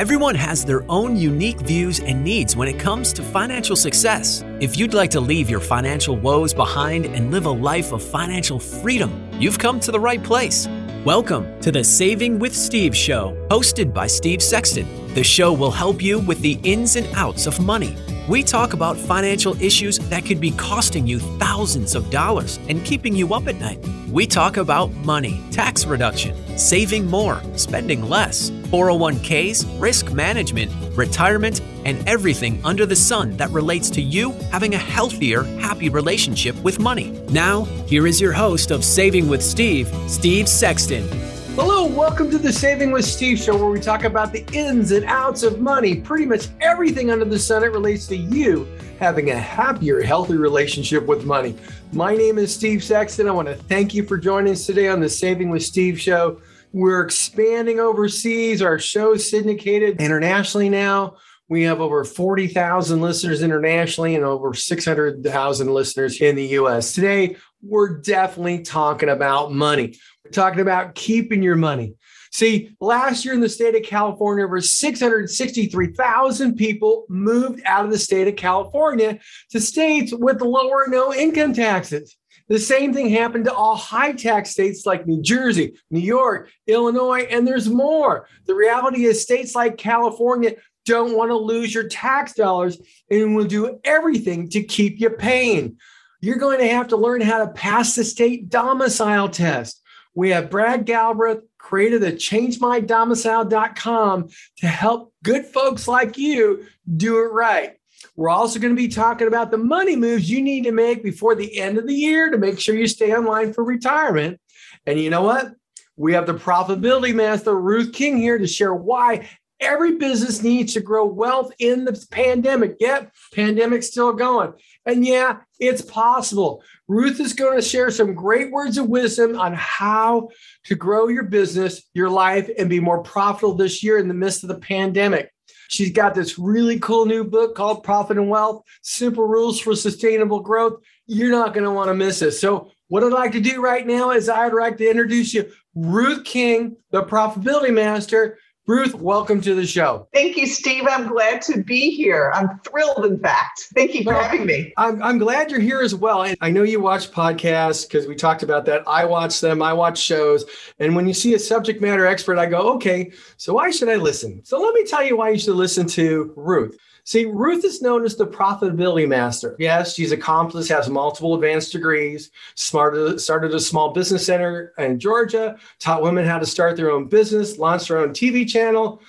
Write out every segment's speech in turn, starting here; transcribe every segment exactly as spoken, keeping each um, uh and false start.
Everyone has their own unique views and needs when it comes to financial success. If you'd like to leave your financial woes behind and live a life of financial freedom, you've come to the right place. Welcome to the Saving with Steve show, hosted by Steve Sexton. The show will help you with the ins and outs of money. We talk about financial issues that could be costing you thousands of dollars and keeping you up at night. We talk about money, tax reduction, saving more, spending less, four oh one k's, risk management, retirement, and everything under the sun that relates to you having a healthier, happy relationship with money. Now, here is your host of Saving with Steve, Steve Sexton. Hello, welcome to the Saving with Steve show, where we talk about the ins and outs of money. Pretty much everything under the sun that relates to you having a happier, healthy relationship with money. My name is Steve Sexton. I want to thank you for joining us today on the Saving with Steve show. We're expanding overseas. Our show is syndicated internationally now. We have over forty thousand listeners internationally and over six hundred thousand listeners in the U S. Today, we're definitely talking about money. We're talking about keeping your money. See, last year in the state of California, over six hundred sixty-three thousand people moved out of the state of California to states with lower or no income taxes. The same thing happened to all high tax states like New Jersey, New York, Illinois, and there's more. The reality is states like California don't want to lose your tax dollars and will do everything to keep you paying. You're going to have to learn how to pass the state domicile test. We have Brad Galbraith created a change my domicile dot com to help good folks like you do it right. We're also going to be talking about the money moves you need to make before the end of the year to make sure you stay online for retirement. And you know what? We have the profitability master, Ruth King, here to share why every business needs to grow wealth in the pandemic. Yep, pandemic's still going. And yeah, it's possible. Ruth is going to share some great words of wisdom on how to grow your business, your life, and be more profitable this year in the midst of the pandemic. She's got this really cool new book called Profit and Wealth, Simple Rules for Sustainable Growth. You're not going to want to miss this. So what I'd like to do right now is I'd like to introduce you, Ruth King, the Profitability Master. Ruth, welcome to the show. Thank you, Steve. I'm glad to be here. I'm thrilled, in fact. Thank you for well, having me. I'm, I'm glad you're here as well. And I know you watch podcasts because we talked about that. I watch them. I watch shows. And when you see a subject matter expert, I go, okay, so why should I listen? So let me tell you why you should listen to Ruth. See, Ruth is known as the profitability master. Yes, she's accomplished, has multiple advanced degrees, started, started a small business center in Georgia, taught women how to start their own business, launched her own T V channel.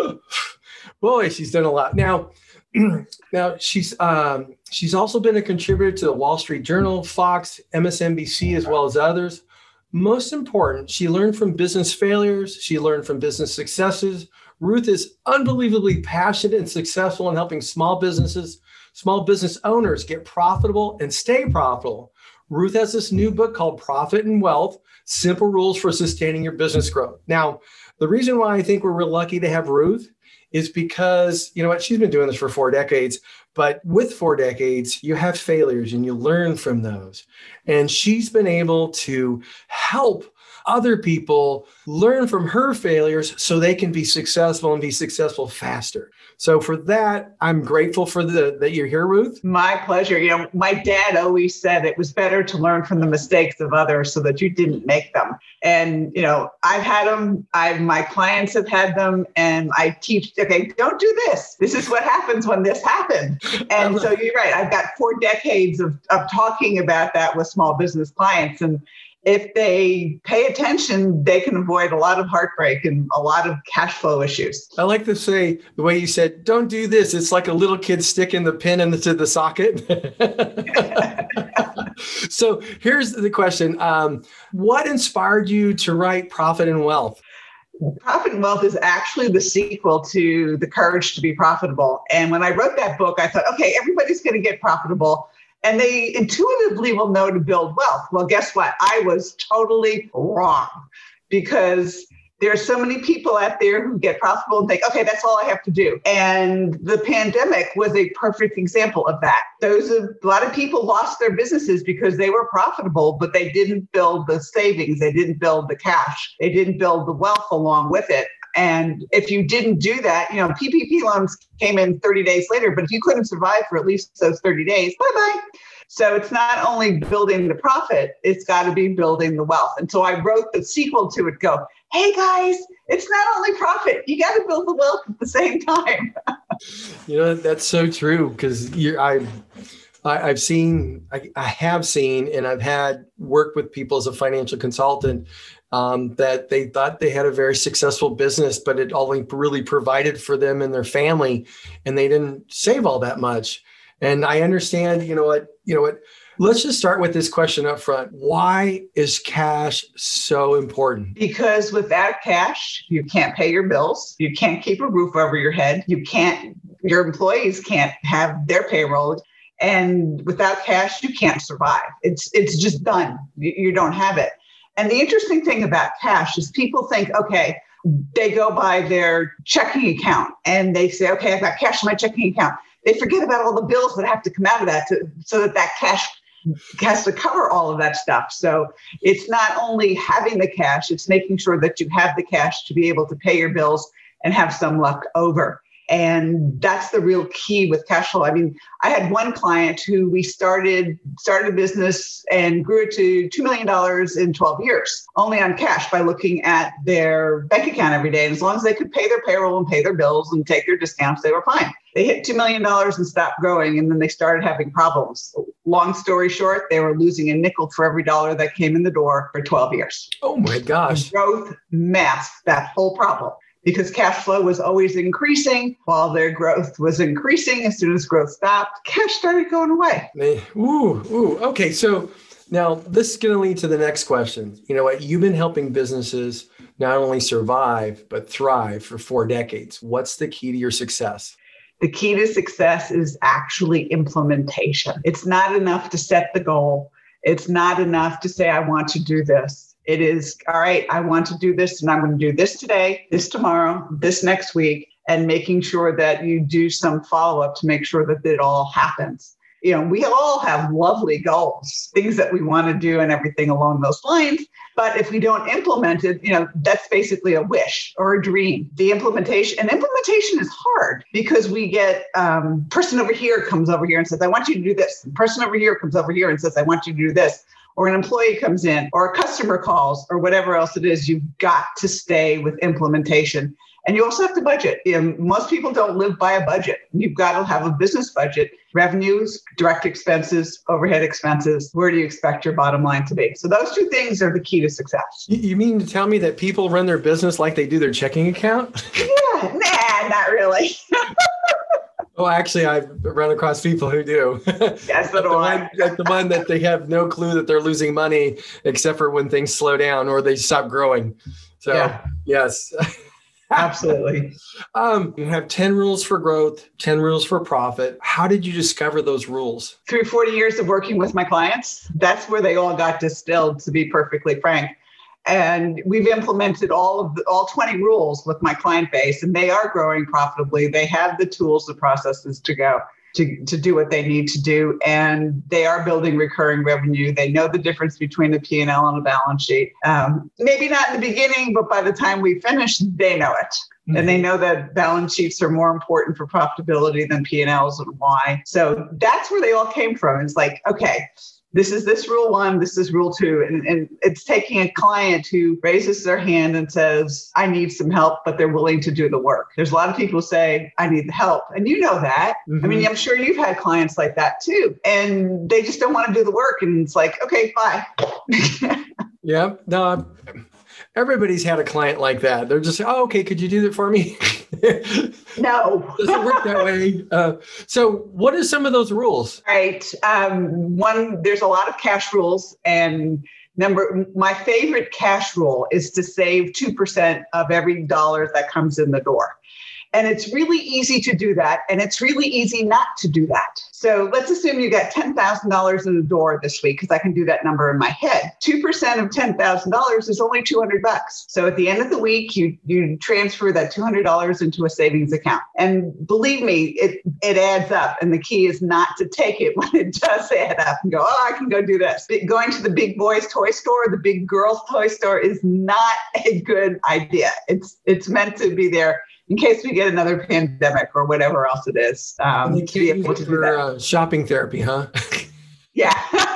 Boy, she's done a lot. Now, now she's um, she's also been a contributor to the Wall Street Journal, Fox, M S N B C, as well as others. Most important, she learned from business failures. She learned from business successes. Ruth is unbelievably passionate and successful in helping small businesses, small business owners get profitable and stay profitable. Ruth has this new book called Profit and Wealth, Simple Rules for Sustaining Your Business Growth. Now, the reason why I think we're real lucky to have Ruth is because, you know what, she's been doing this for four decades, but with four decades, you have failures and you learn from those. And she's been able to help other people learn from her failures so they can be successful and be successful faster. So for that, I'm grateful for the that you're here, Ruth. My pleasure. You know, my dad always said it was better to learn from the mistakes of others so that you didn't make them. And, you know, I've had them. I my clients have had them. And I teach, okay, don't do this. This is what happens when this happened. And so you're right. I've got four decades of, of talking about that with small business clients. And if they pay attention, they can avoid a lot of heartbreak and a lot of cash flow issues. I like to say the way you said, don't do this. It's like a little kid sticking the pin into the socket. So here's the question. Um, what inspired you to write Profit and Wealth? Profit and Wealth is actually the sequel to The Courage to Be Profitable. And when I wrote that book, I thought, okay, everybody's going to get profitable. And they intuitively will know to build wealth. Well, guess what? I was totally wrong, because there's so many people out there who get profitable and think, okay, that's all I have to do. And the pandemic was a perfect example of that. Those a lot of people lost their businesses because they were profitable, but they didn't build the savings. They didn't build the cash. They didn't build the wealth along with it. And if you didn't do that, you know, P P P loans came in thirty days later, but if you couldn't survive for at least those thirty days, bye-bye. So it's not only building the profit, it's got to be building the wealth. And so I wrote the sequel to it, go, hey guys, it's not only profit, you got to build the wealth at the same time. You know, that's so true, because you're, I, I, I've seen, I, I have seen, and I've had worked with people as a financial consultant um, that they thought they had a very successful business, but it only really provided for them and their family, and they didn't save all that much. And I understand, you know what, you know what, let's just start with this question up front. Why is cash so important? Because without cash, you can't pay your bills. You can't keep a roof over your head. You can't, your employees can't have their payroll. And without cash, you can't survive. It's, it's just done. You, you don't have it. And the interesting thing about cash is people think, okay, they go by their checking account and they say, okay, I've got cash in my checking account. They forget about all the bills that have to come out of that to, so that that cash has to cover all of that stuff. So it's not only having the cash, it's making sure that you have the cash to be able to pay your bills and have some left over. And that's the real key with cash flow. I mean, I had one client who we started started a business and grew it to two million dollars in twelve years, only on cash by looking at their bank account every day. And as long as they could pay their payroll and pay their bills and take their discounts, they were fine. They hit two million dollars and stopped growing, and then they started having problems. Long story short, they were losing a nickel for every dollar that came in the door for twelve years. Oh my gosh. Growth masked that whole problem, because cash flow was always increasing while their growth was increasing. As soon as growth stopped, cash started going away. Ooh, ooh. Okay, so now this is going to lead to the next question. You know what? You've been helping businesses not only survive, but thrive for four decades. What's the key to your success? The key to success is actually implementation. It's not enough to set the goal. It's not enough to say, I want to do this. It is, all right, I want to do this, and I'm going to do this today, this tomorrow, this next week, and making sure that you do some follow-up to make sure that it all happens. You know, we all have lovely goals, things that we want to do and everything along those lines. But if we don't implement it, you know, that's basically a wish or a dream. The implementation, and implementation is hard because we get um, person over here comes over here and says, I want you to do this. And person over here comes over here and says, I want you to do this. Or an employee comes in, or a customer calls, or whatever else it is. You've got to stay with implementation. And you also have to budget. You know, most people don't live by a budget. You've got to have a business budget, revenues, direct expenses, overhead expenses. Where do you expect your bottom line to be? So those two things are the key to success. You mean to tell me that people run their business like they do their checking account? Yeah, nah, not really. Oh, actually, I've run across people who do. Yes, so do I. Like the one that they have no clue that they're losing money, except for when things slow down or they stop growing. So, yeah. Yes. Absolutely. Um, you have ten rules for growth, ten rules for profit. How did you discover those rules? Through forty years of working with my clients, that's where they all got distilled, to be perfectly frank. And we've implemented all of the, all twenty rules with my client base, and they are growing profitably. They have the tools, the processes to go to, to do what they need to do. And they are building recurring revenue. They know the difference between a P and L and a balance sheet. Um, maybe not in the beginning, but by the time we finish, they know it. Mm-hmm. And they know that balance sheets are more important for profitability than P and Ls, and why. So that's where they all came from. It's like, okay, this is this rule one, this is rule two. And, and it's taking a client who raises their hand and says, I need some help, but they're willing to do the work. There's a lot of people who say, I need the help. And you know that. Mm-hmm. I mean, I'm sure you've had clients like that too. And they just don't want to do the work. And it's like, okay, bye. Yeah, no, everybody's had a client like that. They're just, oh, okay, could you do that for me? No. Doesn't work that way. Uh, so what are some of those rules? Right. Um, one, there's a lot of cash rules. And number, my favorite cash rule is to save two percent of every dollar that comes in the door. And it's really easy to do that. And it's really easy not to do that. So let's assume you got ten thousand dollars in the door this week, because I can do that number in my head. two percent of ten thousand dollars is only two hundred bucks. So at the end of the week, you, you transfer that two hundred dollars into a savings account. And believe me, it, it adds up. And the key is not to take it when it does add up and go, oh, I can go do this. Going to the big boys toy store, the big girls toy store is not a good idea. It's, it's meant to be there in case we get another pandemic or whatever else it is. Um, they can't use it for uh, shopping therapy, huh? Yeah.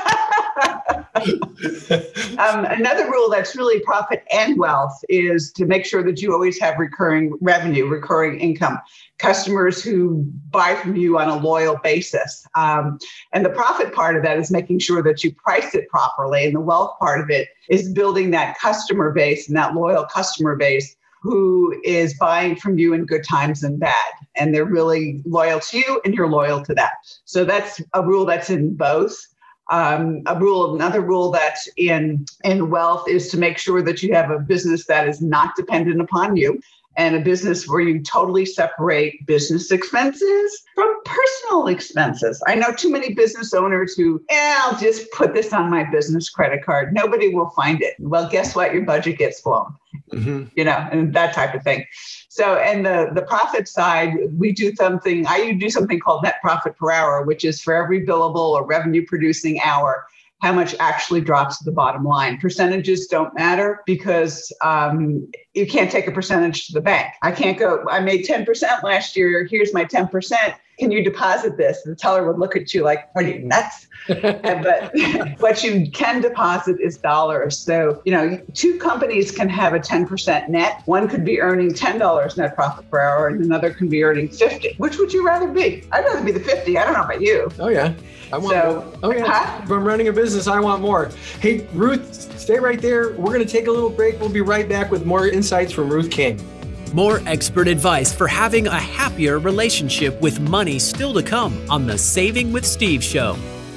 um, another rule that's really profit and wealth is to make sure that you always have recurring revenue, recurring income, customers who buy from you on a loyal basis. Um, and the profit part of that is making sure that you price it properly. And the wealth part of it is building that customer base and that loyal customer base who is buying from you in good times and bad. And they're really loyal to you and you're loyal to that. So that's a rule that's in both. Um, a rule, another rule that's in, in wealth is to make sure that you have a business that is not dependent upon you, and a business where you totally separate business expenses from personal expenses. I know too many business owners who, eh, I'll just put this on my business credit card. Nobody will find it. Well, guess what? Your budget gets blown, mm-hmm. you know, and that type of thing. So, and the, the profit side, we do something, I do something called net profit per hour, which is for every billable or revenue producing hour, how much actually drops to the bottom line. Percentages don't matter because um, you can't take a percentage to the bank. I can't go, I made ten percent last year. Here's my ten percent. Can you deposit this? The teller would look at you like, are you nuts? But what you can deposit is dollars. So, you know, two companies can have a ten percent net. One could be earning ten dollars net profit per hour and another can be earning fifty. Which would you rather be? I'd rather be the fifty. I don't know about you. Oh, yeah. I want so, more. Oh, yeah. Huh? If I'm running a business, I want more. Hey, Ruth, stay right there. We're going to take a little break. We'll be right back with more insights from Ruth King. More expert advice for having a happier relationship with money still to come on the Saving with Steve show.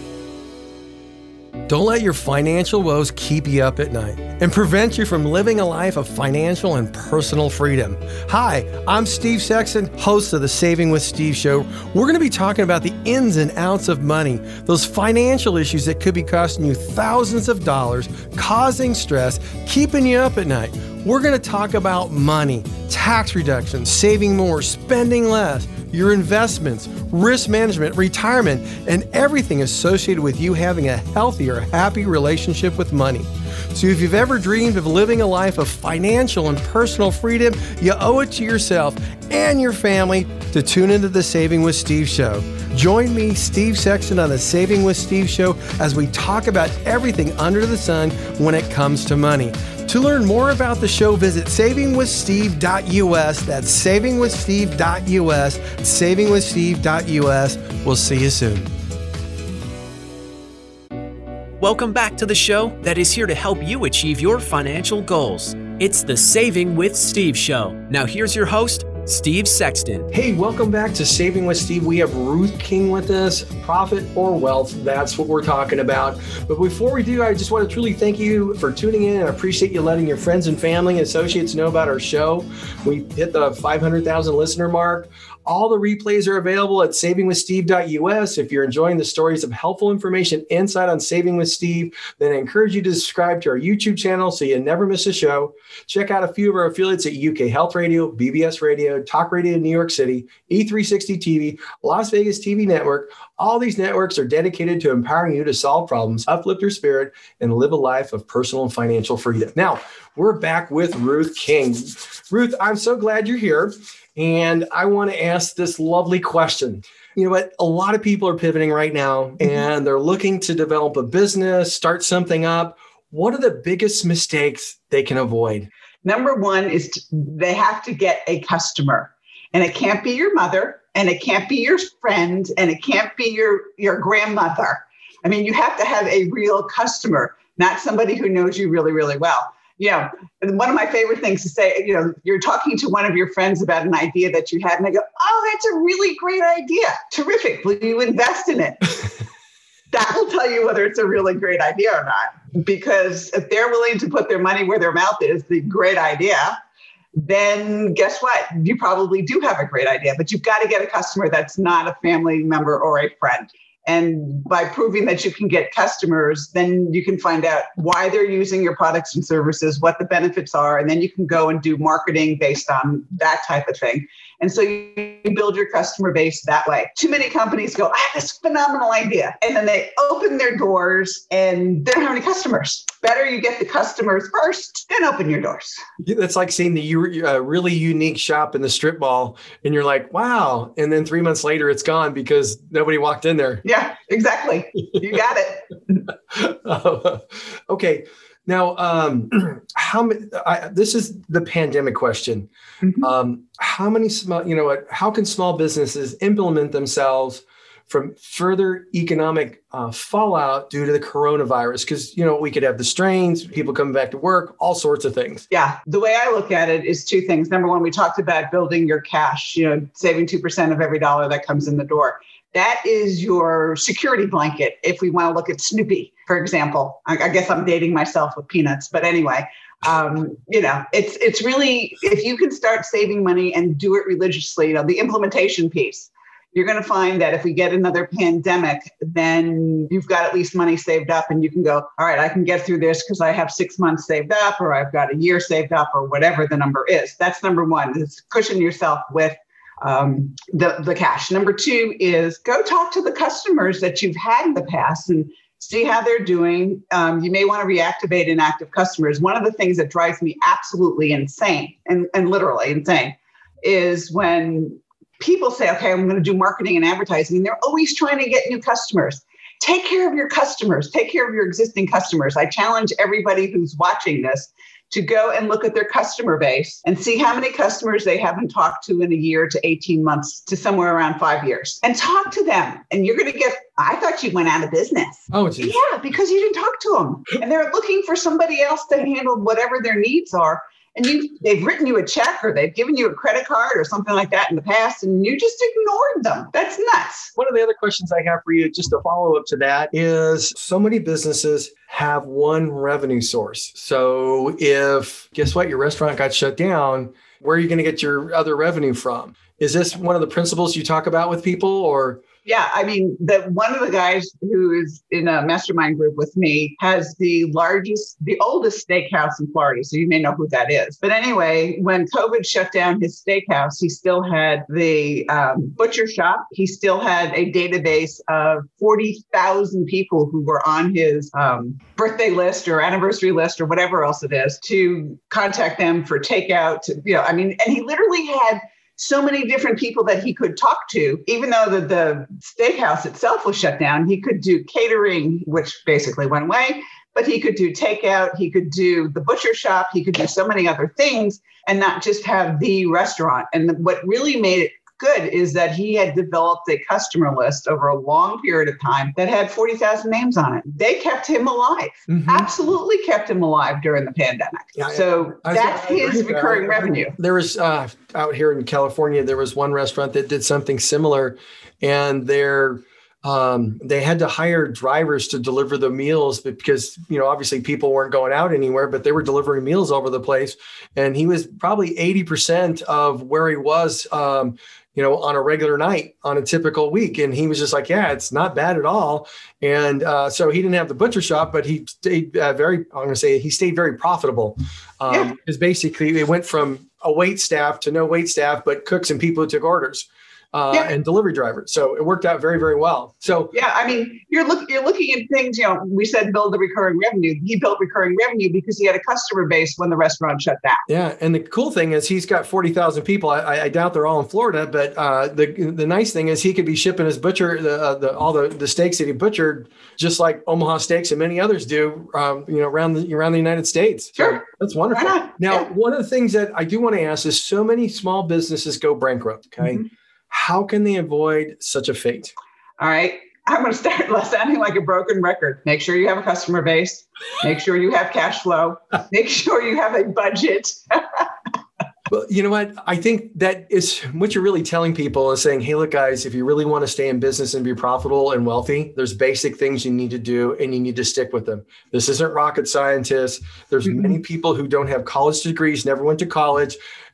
Don't let your financial woes keep you up at night and prevent you from living a life of financial and personal freedom. Hi, I'm Steve Sexton, host of the Saving with Steve show. We're going to be talking about the ins and outs of money, those financial issues that could be costing you thousands of dollars, causing stress, keeping you up at night. We're going to talk about money, tax reduction, saving more, spending less, your investments, risk management, retirement, and everything associated with you having a healthier, happy relationship with money. So if you've ever dreamed of living a life of financial and personal freedom, you owe it to yourself and your family to tune into the Saving with Steve show. Join me, Steve Sexton, on the Saving with Steve show as we talk about everything under the sun when it comes to money. To learn more about the show, visit saving with steve dot u s. That's saving with steve dot u s. saving with steve dot u s. We'll see you soon. Welcome back to the show that is here to help you achieve your financial goals. It's the Saving with Steve show. Now here's your host, Steve Sexton. Hey, welcome back to Saving with Steve. We have Ruth King with us, profit or wealth. That's what we're talking about. But before we do, I just want to truly thank you for tuning in, and I appreciate you letting your friends and family and associates know about our show. We hit the five hundred thousand listener mark. All the replays are available at saving with steve dot u s. If you're enjoying the stories of helpful information inside on Saving with Steve, then I encourage you to subscribe to our YouTube channel so you never miss a show. Check out a few of our affiliates at U K Health Radio, B B S Radio, Talk Radio New York City, E three sixty T V, Las Vegas T V Network. All these networks are dedicated to empowering you to solve problems, uplift your spirit, and live a life of personal and financial freedom. Now, we're back with Ruth King. Ruth, I'm so glad you're here. And I want to ask this lovely question. You know what? A lot of people are pivoting right now and they're looking to develop a business, start something up. What are the biggest mistakes they can avoid? Number one is to, they have to get a customer, and it can't be your mother, and it can't be your friend, and it can't be your, your grandmother. I mean, you have to have a real customer, not somebody who knows you really, really well. You know, one of my favorite things to say, you know, you're talking to one of your friends about an idea that you had, and they go, oh, that's a really great idea. Terrific. Will you invest in it? That will tell you whether it's a really great idea or not. Because if they're willing to put their money where their mouth is, the great idea, then guess what? You probably do have a great idea, but you've got to get a customer that's not a family member or a friend. And by proving that you can get customers, then you can find out why they're using your products and services, what the benefits are, and then you can go and do marketing based on that type of thing. And so you build your customer base that way. Too many companies go, I have this phenomenal idea. And then they open their doors and they don't have any customers. Better you get the customers first, then open your doors. That's like seeing the uh, really unique shop in the strip mall and you're like, wow. And then three months later, it's gone because nobody walked in there. Yeah, exactly. You got it. uh, okay. Now, um, how many, I, this is the pandemic question. Mm-hmm. Um, how many small, you know what, how can small businesses implement themselves from further economic uh, fallout due to the coronavirus? Because, you know, we could have the strains, people coming back to work, all sorts of things. Yeah. The way I look at it is two things. Number one, we talked about building your cash, you know, saving two percent of every dollar that comes in the door. That is your security blanket. If we want to look at Snoopy, for example, I, I guess I'm dating myself with Peanuts, but anyway, um, you know, it's it's really, if you can start saving money and do it religiously, you know, the implementation piece, you're going to find that if we get another pandemic, then you've got at least money saved up and you can go, all right, I can get through this because I have six months saved up or I've got a year saved up or whatever the number is. That's number one, is cushion yourself with um, the, the cash. Number two is go talk to the customers that you've had in the past and see how they're doing. Um, you may want to reactivate inactive customers. One of the things that drives me absolutely insane and, and literally insane is when people say, okay, I'm going to do marketing and advertising, and they're always trying to get new customers. Take care of your customers. Take care of your existing customers. I challenge everybody who's watching this to go and look at their customer base and see how many customers they haven't talked to in a year to eighteen months to somewhere around five years. And talk to them. And you're going to get, I thought you went out of business. Oh, geez. Yeah, because you didn't talk to them. And they're looking for somebody else to handle whatever their needs are. And you, they've written you a check or they've given you a credit card or something like that in the past, and you just ignored them. That's nuts. One of the other questions I have for you, just to follow up to that, is so many businesses have one revenue source. So if, guess what, your restaurant got shut down, where are you going to get your other revenue from? Is this one of the principles you talk about with people, or? Yeah, I mean, the one of the guys who is in a mastermind group with me has the largest, the oldest steakhouse in Florida. So you may know who that is. But anyway, when COVID shut down his steakhouse, he still had the um, butcher shop. He still had a database of forty thousand people who were on his um, birthday list or anniversary list or whatever else it is to contact them for takeout. To, you know, I mean, and he literally had so many different people that he could talk to. Even though the, the steakhouse itself was shut down, he could do catering, which basically went away, but he could do takeout, he could do the butcher shop, he could do so many other things and not just have the restaurant. And what really made it good is that he had developed a customer list over a long period of time that had forty thousand names on it. They kept him alive, mm-hmm. absolutely kept him alive during the pandemic. Yeah, so I, I, that's I his recurring that. revenue. There was, uh, out here in California, there was one restaurant that did something similar, and they're Um, they had to hire drivers to deliver the meals because, you know, obviously people weren't going out anywhere, but they were delivering meals all over the place. And he was probably eighty percent of where he was, um, you know, on a regular night on a typical week. And he was just like, yeah, it's not bad at all. And uh, so he didn't have the butcher shop, but he stayed uh, very, I'm going to say he stayed very profitable. Um, yeah. Because basically it went from a wait staff to no wait staff, but cooks and people who took orders. Uh, yeah. And delivery drivers. So it worked out very, very well. So yeah, I mean, you're look you're looking at things, you know, we said build the recurring revenue. He built recurring revenue because he had a customer base when the restaurant shut down. Yeah. And the cool thing is he's got forty thousand people. I, I doubt they're all in Florida, but uh, the the nice thing is he could be shipping his butcher, the, uh, the all the, the steaks that he butchered, just like Omaha Steaks and many others do, um, you know, around the, around the United States. Sure. So that's wonderful. Now, yeah. One of the things that I do want to ask is so many small businesses go bankrupt. Okay. Mm-hmm. How can they avoid such a fate? All right. I'm going to start sounding like a broken record. Make sure you have a customer base. Make sure you have cash flow. Make sure you have a budget. Well, you know what? I think that is what you're really telling people is saying, hey, look, guys, if you really want to stay in business and be profitable and wealthy, there's basic things you need to do and you need to stick with them. This isn't rocket scientists. There's mm-hmm. many people who don't have college degrees, never went to college.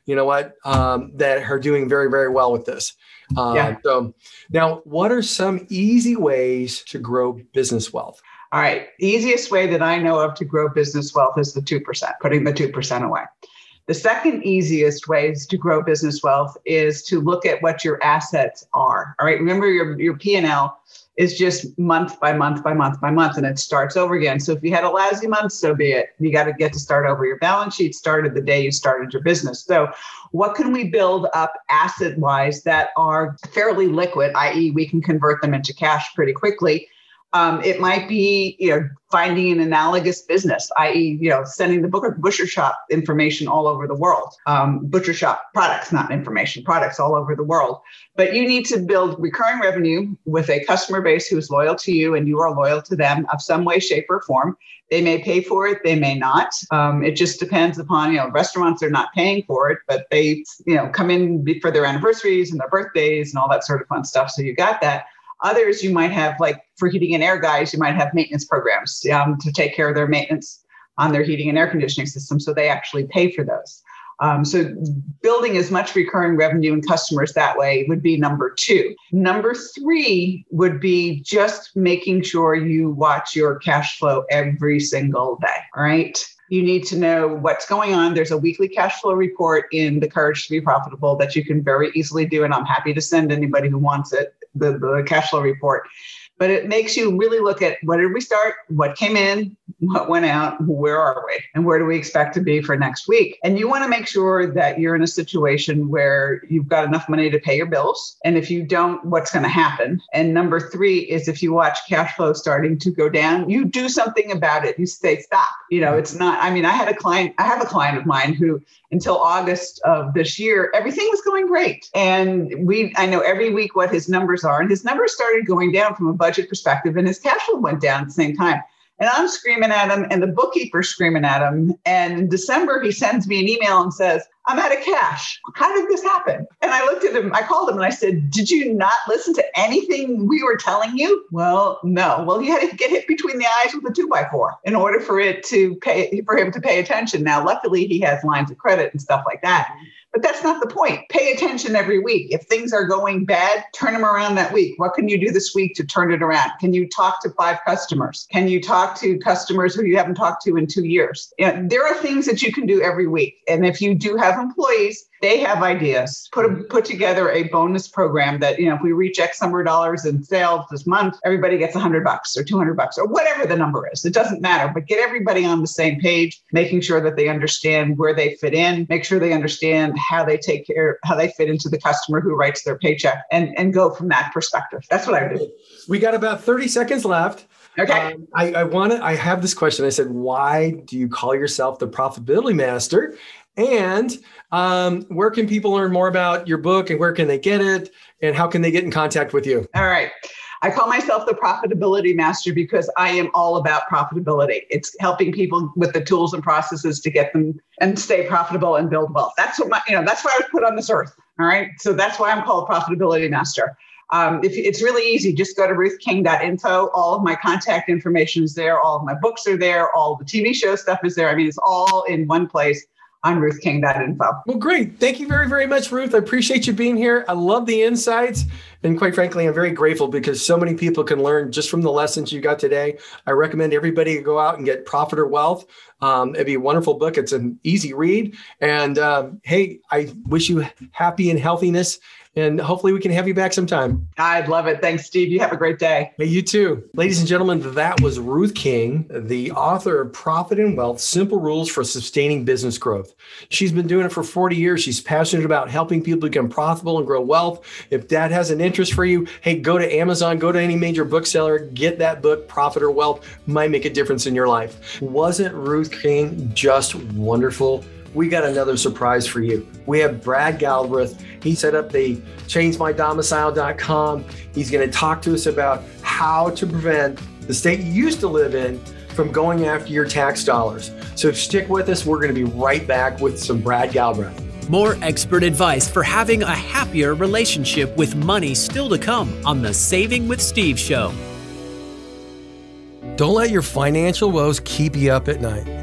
you know what, um, that are doing very, very well with this. Uh, yeah. So now, what are some easy ways to grow business wealth? All right. The easiest way that I know of to grow business wealth is the two percent, putting the two percent away. The second easiest ways to grow business wealth is to look at what your assets are. All right. Remember, your, your P and L is just month by month by month by month, and it starts over again. So if you had a lousy month, so be it. You got to get to start over. Your balance sheet started the day you started your business. So what can we build up asset-wise that are fairly liquid, that is we can convert them into cash pretty quickly? Um, it might be, you know, finding an analogous business, that is, you know, sending the butcher, butcher shop information all over the world. Um, butcher shop products, not information, products all over the world. But you need to build recurring revenue with a customer base who is loyal to you and you are loyal to them of some way, shape, or form. They may pay for it, they may not. Um, it just depends upon, you know, restaurants are not paying for it, but they, you know, come in for their anniversaries and their birthdays and all that sort of fun stuff. So you got that. Others, you might have, like for heating and air guys, you might have maintenance programs um, to take care of their maintenance on their heating and air conditioning system. So they actually pay for those. Um, so building as much recurring revenue and customers that way would be number two. Number three would be just making sure you watch your cash flow every single day. All right. You need to know what's going on. There's a weekly cash flow report in the Courage to Be Profitable that you can very easily do. And I'm happy to send anybody who wants it, the, the cash flow report. But it makes you really look at what did we start, what came in, what went out, where are we, and where do we expect to be for next week? And you want to make sure that you're in a situation where you've got enough money to pay your bills. And if you don't, what's going to happen? And number three is if you watch cash flow starting to go down, you do something about it. You say, stop. You know, it's not, I mean, I had a client, I have a client of mine who until August of this year, everything was going great. And we, I know every week what his numbers are, and his numbers started going down from a budget perspective, and his cash flow went down at the same time. And I'm screaming at him, and the bookkeeper's screaming at him. And in December, he sends me an email and says, I'm out of cash. How did this happen? And I looked at him, I called him and I said, did you not listen to anything we were telling you? Well, no. Well, you had to get hit between the eyes with a two by four in order for it to pay, for him to pay attention. Now, luckily, he has lines of credit and stuff like that. But that's not the point. Pay attention every week. If things are going bad, turn them around that week. What can you do this week to turn it around? Can you talk to five customers? Can you talk to customers who you haven't talked to in two years? You know, there are things that you can do every week. And if you do have employees, they have ideas. Put a, put together a bonus program that, you know, if we reach X number of dollars in sales this month, everybody gets a hundred bucks or two hundred bucks or whatever the number is. It doesn't matter, but get everybody on the same page, making sure that they understand where they fit in, make sure they understand how they take care, how they fit into the customer who writes their paycheck, and, and go from that perspective. That's what I do. We got about thirty seconds left. Okay. Um, I, I want to, I have this question. I said, why do you call yourself the Profitability Master? And um, where can people learn more about your book, and where can they get it, and how can they get in contact with you? All right. I call myself the Profitability Master because I am all about profitability. It's helping people with the tools and processes to get them and stay profitable and build wealth. That's what my, you know, that's why I was put on this earth. All right. So that's why I'm called Profitability Master. Um, if it's really easy, just go to ruth king dot info. All of my contact information is there. All of my books are there. All the T V show stuff is there. I mean, it's all in one place on ruth king dot info. Well, great. Thank you very, very much, Ruth. I appreciate you being here. I love the insights. And quite frankly, I'm very grateful because so many people can learn just from the lessons you got today. I recommend everybody go out and get Profit or Wealth. Um, it'd be a wonderful book. It's an easy read. And um, hey, I wish you happy and healthiness. And hopefully we can have you back sometime. I'd love it. Thanks, Steve. You have a great day. Hey, you too. Ladies and gentlemen, that was Ruth King, the author of Profit and Wealth, Simple Rules for Sustaining Business Growth. She's been doing it for forty years. She's passionate about helping people become profitable and grow wealth. If that has an interest for you, hey, go to Amazon, go to any major bookseller, get that book, Profit or Wealth. Might make a difference in your life. Wasn't Ruth King just wonderful? We got another surprise for you. We have Brad Galbraith. He set up the change my domicile dot com. He's going to talk to us about how to prevent the state you used to live in from going after your tax dollars. So stick with us. We're going to be right back with some Brad Galbraith. More expert advice for having a happier relationship with money still to come on the Saving with Steve show. Don't let your financial woes keep you up at night.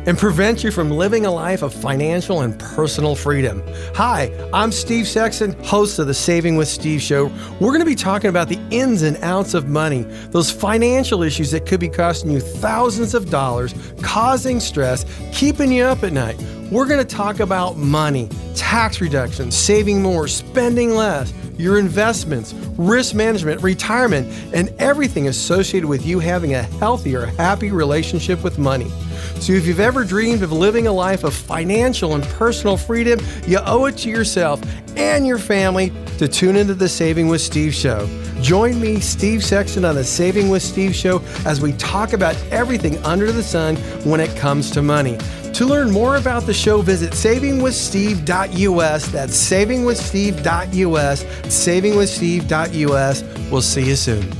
and prevent you from living a life of financial and personal freedom. Hi, I'm Steve Sexton, host of the Saving with Steve show. We're going to be talking about the ins and outs of money, those financial issues that could be costing you thousands of dollars, causing stress, keeping you up at night. We're going to talk about money, tax reduction, saving more, spending less, your investments, risk management, retirement, and everything associated with you having a healthier, happy relationship with money. So if you've ever dreamed of living a life of financial and personal freedom, you owe it to yourself and your family to tune into the Saving with Steve show. Join me, Steve Sexton, on the Saving with Steve show as we talk about everything under the sun when it comes to money. To learn more about the show, visit saving with steve dot u s. That's saving with steve dot u s, saving with steve dot u s. We'll see you soon.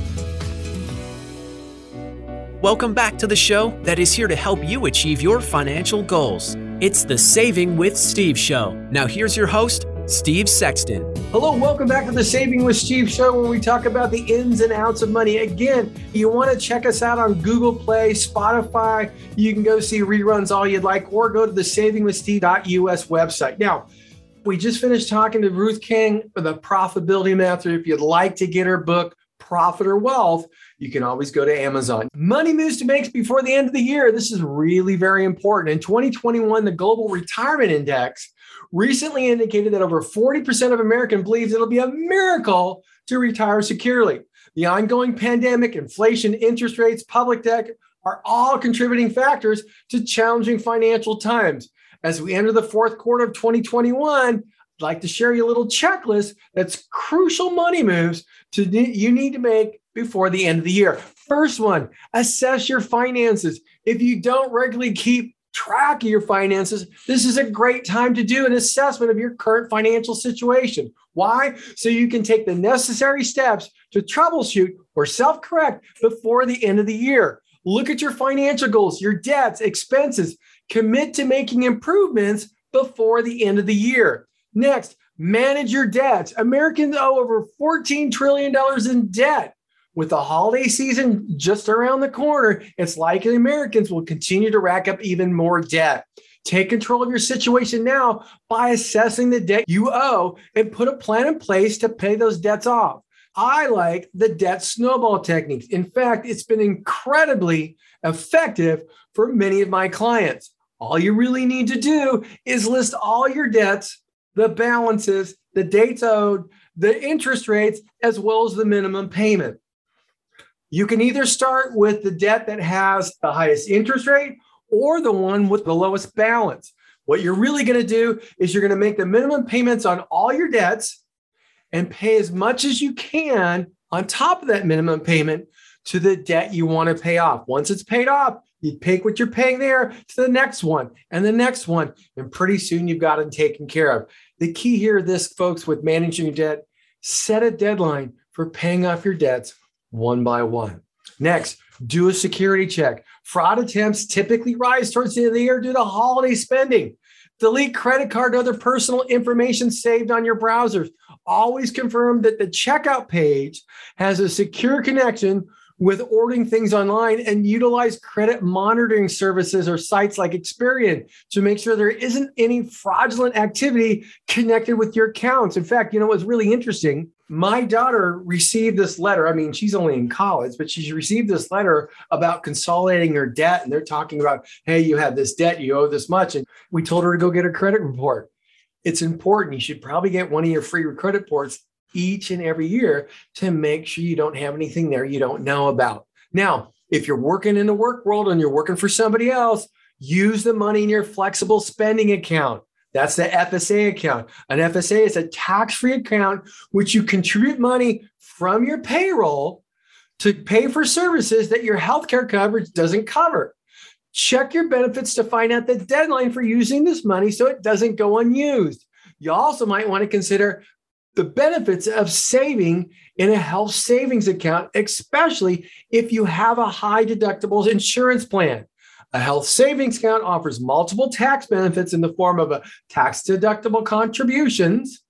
Welcome back to the show that is here to help you achieve your financial goals. It's the Saving with Steve show. Now here's your host, Steve Sexton. Hello, welcome back to the Saving with Steve show, where we talk about the ins and outs of money. Again, you want to check us out on Google Play, Spotify. You can go see reruns all you'd like, or go to the saving with steve dot u s website. Now, we just finished talking to Ruth King for the profitability method. If you'd like to get her book, Profit or Wealth, you can always go to Amazon. Money moves to make before the end of the year. This is really very important. In twenty twenty-one, the Global Retirement Index recently indicated that over forty percent of Americans believe it'll be a miracle to retire securely. The ongoing pandemic, inflation, interest rates, public debt are all contributing factors to challenging financial times. As we enter the fourth quarter of twenty twenty-one, I'd like to share you a little checklist that's crucial money moves to you need to make before the end of the year. First one, assess your finances. If you don't regularly keep track of your finances, this is a great time to do an assessment of your current financial situation. Why? So you can take the necessary steps to troubleshoot or self-correct before the end of the year. Look at your financial goals, your debts, expenses. Commit to making improvements before the end of the year. Next, manage your debts. Americans owe over fourteen trillion dollars in debt. With the holiday season just around the corner, it's likely Americans will continue to rack up even more debt. Take control of your situation now by assessing the debt you owe and put a plan in place to pay those debts off. I like the debt snowball technique. In fact, it's been incredibly effective for many of my clients. All you really need to do is list all your debts, the balances, the dates owed, the interest rates, as well as the minimum payment. You can either start with the debt that has the highest interest rate or the one with the lowest balance. What you're really going to do is you're going to make the minimum payments on all your debts and pay as much as you can on top of that minimum payment to the debt you want to pay off. Once it's paid off, you take what you're paying there to the next one and the next one, and pretty soon you've got it taken care of. The key here, this, folks, with managing your debt, set a deadline for paying off your debts one by one. Next, do a security check. Fraud attempts typically rise towards the end of the year due to holiday spending. Delete credit card and other personal information saved on your browsers. Always confirm that the checkout page has a secure connection with ordering things online, and utilize credit monitoring services or sites like Experian to make sure there isn't any fraudulent activity connected with your accounts. In fact, you know what's really interesting? My daughter received this letter. I mean, she's only in college, but she received this letter about consolidating her debt. And they're talking about, hey, you have this debt, you owe this much. And we told her to go get her credit report. It's important. You should probably get one of your free credit reports each and every year to make sure you don't have anything there you don't know about. Now, if you're working in the work world and you're working for somebody else, use the money in your flexible spending account. That's the F S A account. An F S A is a tax-free account which you contribute money from your payroll to pay for services that your healthcare coverage doesn't cover. Check your benefits to find out the deadline for using this money so it doesn't go unused. You also might want to consider the benefits of saving in a health savings account, especially if you have a high deductibles insurance plan. A health savings account offers multiple tax benefits in the form of a tax deductible contributions,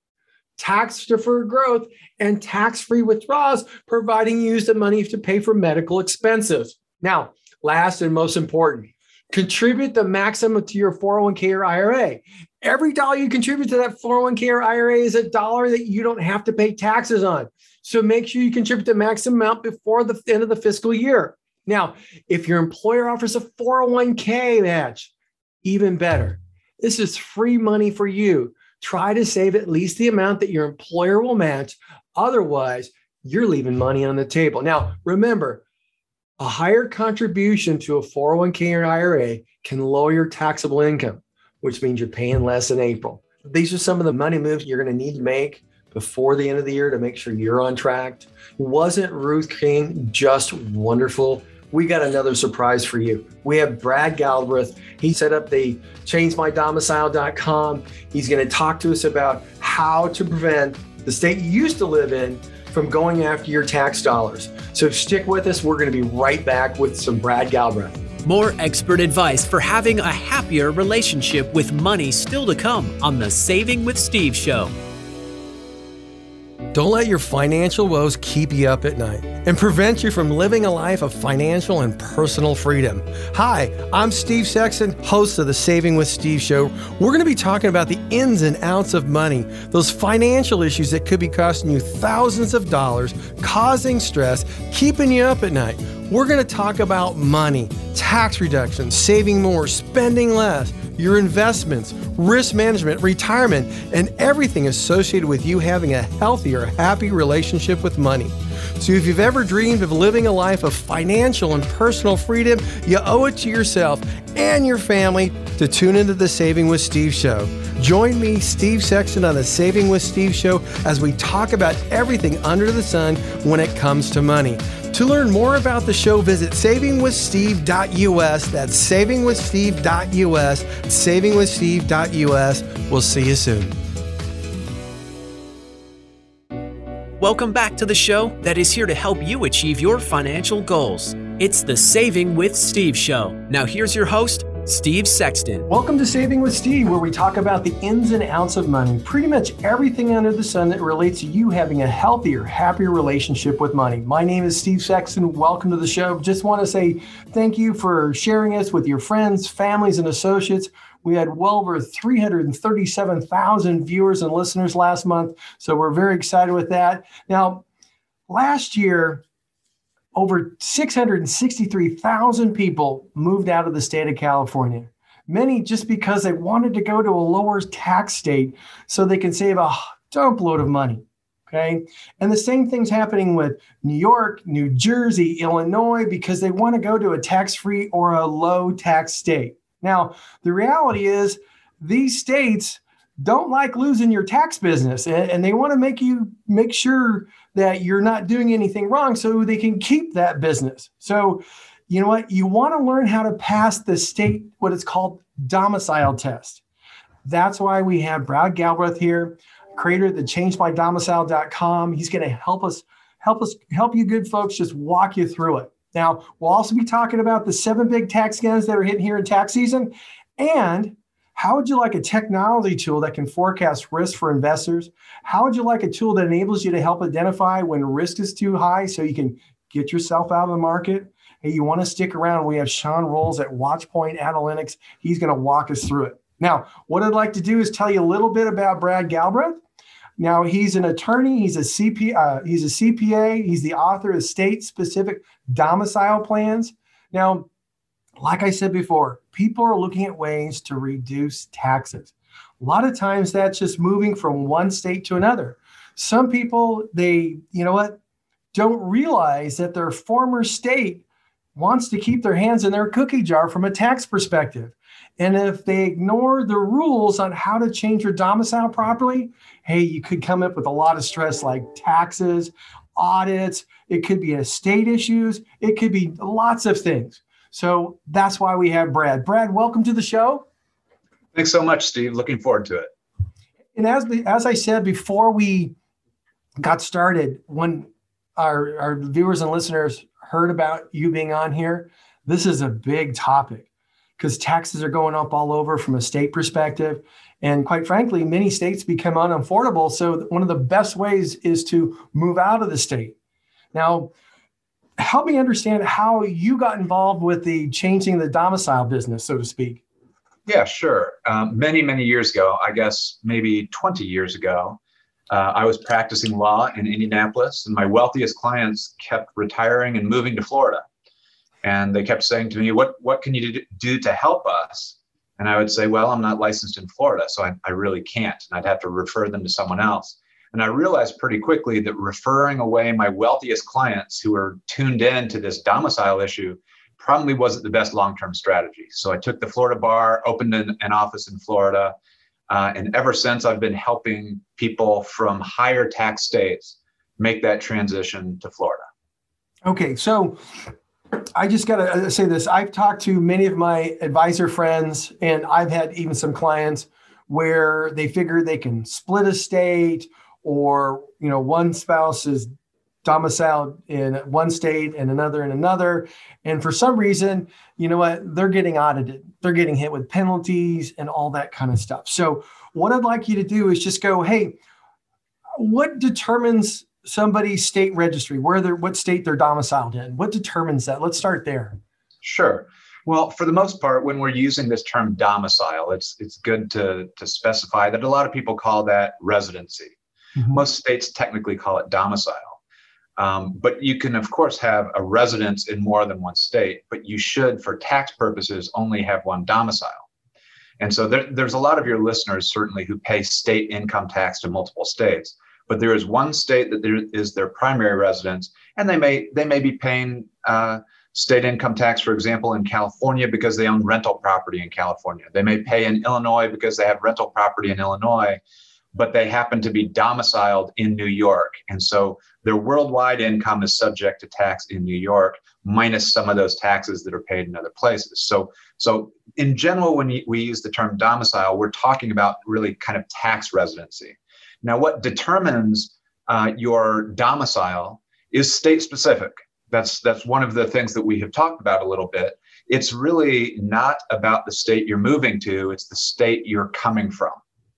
tax deferred growth, and tax-free withdrawals, providing you use the money to pay for medical expenses. Now, last and most important, Contribute the maximum to your four oh one k or I R A. Every dollar you contribute to that four oh one k or I R A is a dollar that you don't have to pay taxes on. So make sure you contribute the maximum amount before the end of the fiscal year. Now, if your employer offers a four oh one k match, even better. This is free money for you. Try to save at least the amount that your employer will match. Otherwise, you're leaving money on the table. Now, remember, a higher contribution to a four oh one k or I R A can lower your taxable income, which means you're paying less in April. These are some of the money moves you're going to need to make before the end of the year to make sure you're on track. Wasn't Ruth King just wonderful? We got another surprise for you. We have Brad Galbraith. He set up the change my domicile dot com. He's going to talk to us about how to prevent the state you used to live in from going after your tax dollars. So stick with us. We're going to be right back with some Brad Galbraith. More expert advice for having a happier relationship with money still to come on the Saving with Steve show. Don't let your financial woes keep you up at night and prevent you from living a life of financial and personal freedom. Hi, I'm Steve Sexton, host of the Saving with Steve show. We're going to be talking about the ins and outs of money, those financial issues that could be costing you thousands of dollars, causing stress, keeping you up at night. We're going to talk about money, tax reduction, saving more, spending less, your investments, risk management, retirement, and everything associated with you having a healthier, happy relationship with money. So if you've ever dreamed of living a life of financial and personal freedom, you owe it to yourself and your family to tune into the Saving with Steve show. Join me, Steve Sexton, on the Saving with Steve show as we talk about everything under the sun when it comes to money. To learn more about the show, visit saving with steve dot U S. That's saving with steve dot U S, saving with steve dot U S. We'll see you soon. Welcome back to the show that is here to help you achieve your financial goals. It's the Saving with Steve show. Now here's your host, Steve Sexton. Welcome to Saving with Steve, where we talk about the ins and outs of money, pretty much everything under the sun that relates to you having a healthier, happier relationship with money. My name is Steve Sexton. Welcome to the show. Just want to say thank you for sharing us with your friends, families, and associates. We had well over three hundred thirty-seven thousand viewers and listeners last month, so we're very excited with that. Now, last year, over six hundred sixty-three thousand people moved out of the state of California, many just because they wanted to go to a lower tax state so they can save a dump load of money, okay? And the same thing's happening with New York, New Jersey, Illinois, because they want to go to a tax-free or a low tax state. Now, the reality is these states don't like losing your tax business, and they want to make you make sure that you're not doing anything wrong so they can keep that business. So, you know what? You want to learn how to pass the state, what it's called, domicile test. That's why we have Brad Galbraith here, creator of the change my domicile dot com. He's going to help us, help us, help you good folks just walk you through it. Now, we'll also be talking about the seven big tax scams that are hitting here in tax season. And how would you like a technology tool that can forecast risk for investors? How would you like a tool that enables you to help identify when risk is too high so you can get yourself out of the market? Hey, you want to stick around? We have Sean Rolls at Watchpoint Analytics. He's going to walk us through it. Now, what I'd like to do is tell you a little bit about Brad Galbraith. Now, he's an attorney, he's a C P, uh, he's a C P A, he's the author of state-specific domicile plans. Now, like I said before, people are looking at ways to reduce taxes. A lot of times that's just moving from one state to another. Some people, they, you know what, don't realize that their former state wants to keep their hands in their cookie jar from a tax perspective. And if they ignore the rules on how to change your domicile properly, hey, you could come up with a lot of stress like taxes, audits, it could be estate issues, it could be lots of things. So that's why we have Brad. Brad, welcome to the show. Thanks so much, Steve. Looking forward to it. And as, as I said before we got started, when our, our viewers and listeners heard about you being on here, this is a big topic because taxes are going up all over from a state perspective. And quite frankly, many states become unaffordable. So one of the best ways is to move out of the state. Now, help me understand how you got involved with the changing the domicile business, so to speak. Yeah, sure. Um, many, many years ago, I guess maybe twenty years ago, uh, I was practicing law in Indianapolis, and my wealthiest clients kept retiring and moving to Florida. And they kept saying to me, what, what can you do to help us? And I would say, well, I'm not licensed in Florida, so I, I really can't. And I'd have to refer them to someone else. And I realized pretty quickly that referring away my wealthiest clients who were tuned in to this domicile issue probably wasn't the best long-term strategy. So I took the Florida bar, opened an, an office in Florida. Uh, and ever since, I've been helping people from higher tax states make that transition to Florida. Okay, so I just got to say this. I've talked to many of my advisor friends, and I've had even some clients where they figure they can split a state, or, you know, one spouse is domiciled in one state and another in another. And for some reason, you know what, they're getting audited. They're getting hit with penalties and all that kind of stuff. So what I'd like you to do is just go, hey, what determines somebody's state registry, where they're, what state they're domiciled in? What determines that? Let's start there. Sure. Well, for the most part, when we're using this term domicile, it's it's good to, to specify that a lot of people call that residency. Mm-hmm. Most states technically call it domicile. Um, but you can, of course, have a residence in more than one state, but you should, for tax purposes, only have one domicile. And so there, there's a lot of your listeners, certainly, who pay state income tax to multiple states. But there is one state that there is their primary residence, and they may they may be paying uh, state income tax, for example, in California because they own rental property in California. They may pay in Illinois because they have rental property in Illinois, but they happen to be domiciled in New York. And so their worldwide income is subject to tax in New York, minus some of those taxes that are paid in other places. So, so in general, when we use the term domicile, we're talking about really kind of tax residency. Now, what determines uh, your domicile is state specific. That's, that's one of the things that we have talked about a little bit. It's really not about the state you're moving to, it's the state you're coming from.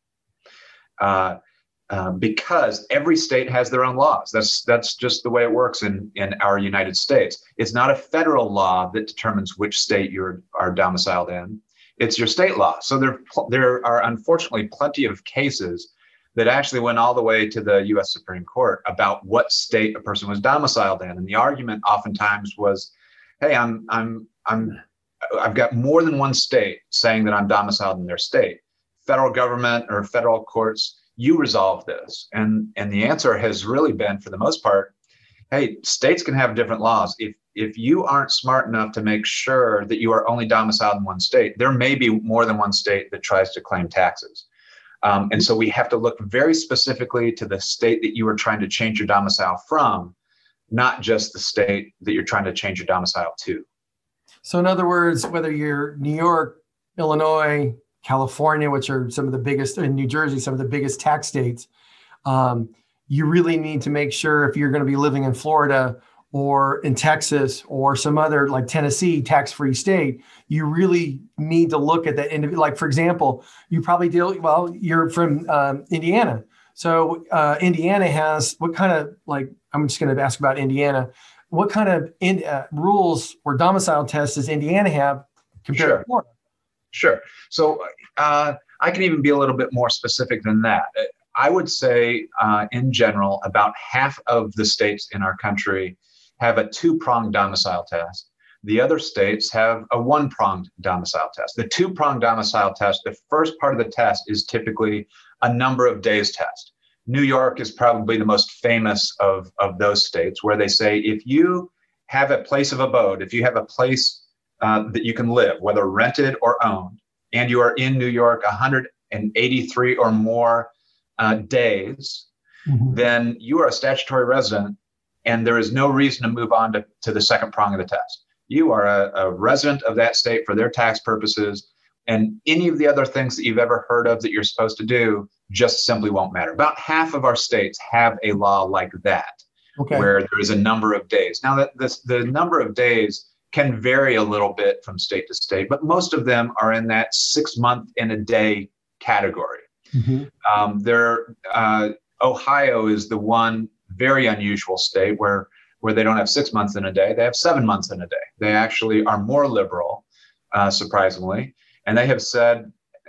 Uh, uh, because every state has their own laws. That's that's just the way it works in, in our United States. It's not a federal law that determines which state you are domiciled in. It's your state law. So there, there are unfortunately plenty of cases that actually went all the way to the U S Supreme Court about what state a person was domiciled in. And the argument oftentimes was, hey, I'm I'm I'm I've got more than one state saying that I'm domiciled in their state. Federal government or federal courts, you resolve this. And, and the answer has really been, for the most part, hey, states can have different laws. If, if you aren't smart enough to make sure that you are only domiciled in one state, there may be more than one state that tries to claim taxes. Um, and so we have to look very specifically to the state that you are trying to change your domicile from, not just the state that you're trying to change your domicile to. So in other words, whether you're New York, Illinois, California, which are some of the biggest, in New Jersey, some of the biggest tax states, um, you really need to make sure if you're going to be living in Florida or in Texas or some other like Tennessee tax-free state, you really need to look at that individual. Like, for example, you probably deal, well, you're from um, Indiana. So uh, Indiana has what kind of, like, I'm just going to ask about Indiana. What kind of in, uh, rules or domicile tests does Indiana have compared Sure. to Florida? Sure. So uh, I can even be a little bit more specific than that. I would say, uh, in general, about half of the states in our country have a two-pronged domicile test. The other states have a one-pronged domicile test. The two-pronged domicile test, the first part of the test is typically a number of days test. New York is probably the most famous of, of those states, where they say if you have a place of abode, if you have a place Uh, that you can live, whether rented or owned, and you are in New York one hundred eighty-three or more uh, days, mm-hmm. then you are a statutory resident, and there is no reason to move on to, to the second prong of the test. You are a, a resident of that state for their tax purposes, and any of the other things that you've ever heard of that you're supposed to do just simply won't matter. About half of our states have a law like that, okay, where there is a number of days. Now, that this, the number of days can vary a little bit from state to state, but most of them are in that six month and a day category. Mm-hmm. Um, there, uh, Ohio is the one very unusual state where where they don't have six months in a day, they have seven months in a day. They actually are more liberal, uh, surprisingly. And they have said,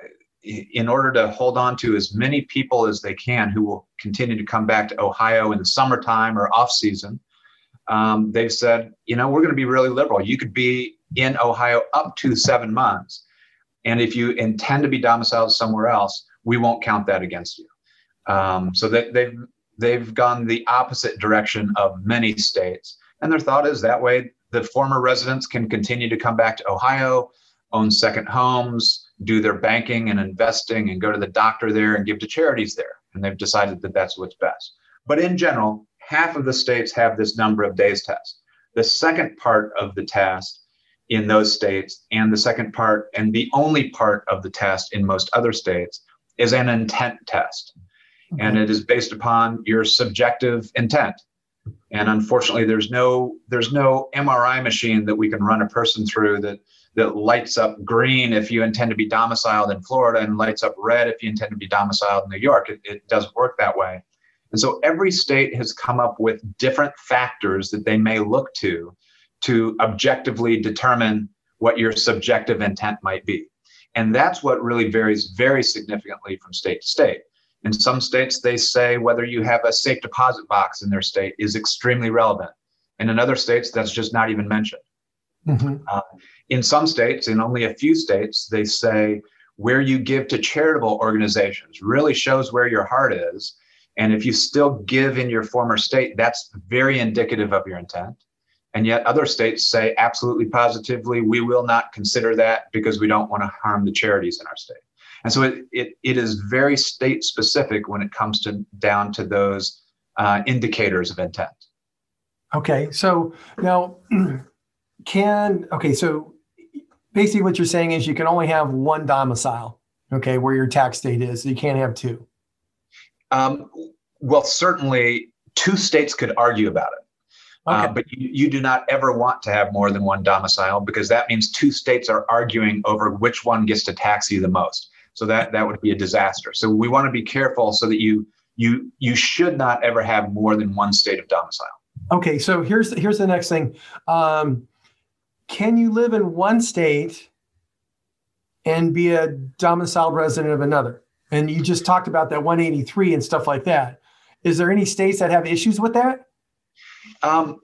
in order to hold on to as many people as they can who will continue to come back to Ohio in the summertime or off season, um, they've said, you know, we're going to be really liberal. You could be in Ohio up to seven months. And if you intend to be domiciled somewhere else, we won't count that against you. Um, so that they've they've gone the opposite direction of many states. And their thought is that way the former residents can continue to come back to Ohio, own second homes, do their banking and investing, and go to the doctor there and give to charities there. And they've decided that that's what's best. But in general, half of the states have this number of days test. The second part of the test in those states, and the second part and the only part of the test in most other states, is an intent test. Okay. And it is based upon your subjective intent. And unfortunately, there's no there's no M R I machine that we can run a person through that that lights up green if you intend to be domiciled in Florida and lights up red if you intend to be domiciled in New York. It, it doesn't work that way. And so every state has come up with different factors that they may look to to objectively determine what your subjective intent might be. And that's what really varies very significantly from state to state. In some states, they say whether you have a safe deposit box in their state is extremely relevant. And in other states, that's just not even mentioned. Mm-hmm. Uh, in some states, in only a few states, they say where you give to charitable organizations really shows where your heart is. And if you still give in your former state, that's very indicative of your intent. And yet other states say absolutely positively, we will not consider that because we don't want to harm the charities in our state. And so it it, it is very state specific when it comes to down to those uh, indicators of intent. Okay, so now can, okay, so basically what you're saying is you can only have one domicile, okay, where your tax state is. You can't have two. Um, well, certainly two states could argue about it. Okay. Uh, but you, you do not ever want to have more than one domicile because that means two states are arguing over which one gets to tax you the most. So that, that would be a disaster. So we want to be careful so that you you you should not ever have more than one state of domicile. Okay, so here's here's the next thing. Um, can you live in one state and be a domiciled resident of another? And you just talked about that one eighty-three and stuff like that. Is there any states that have issues with that? Um,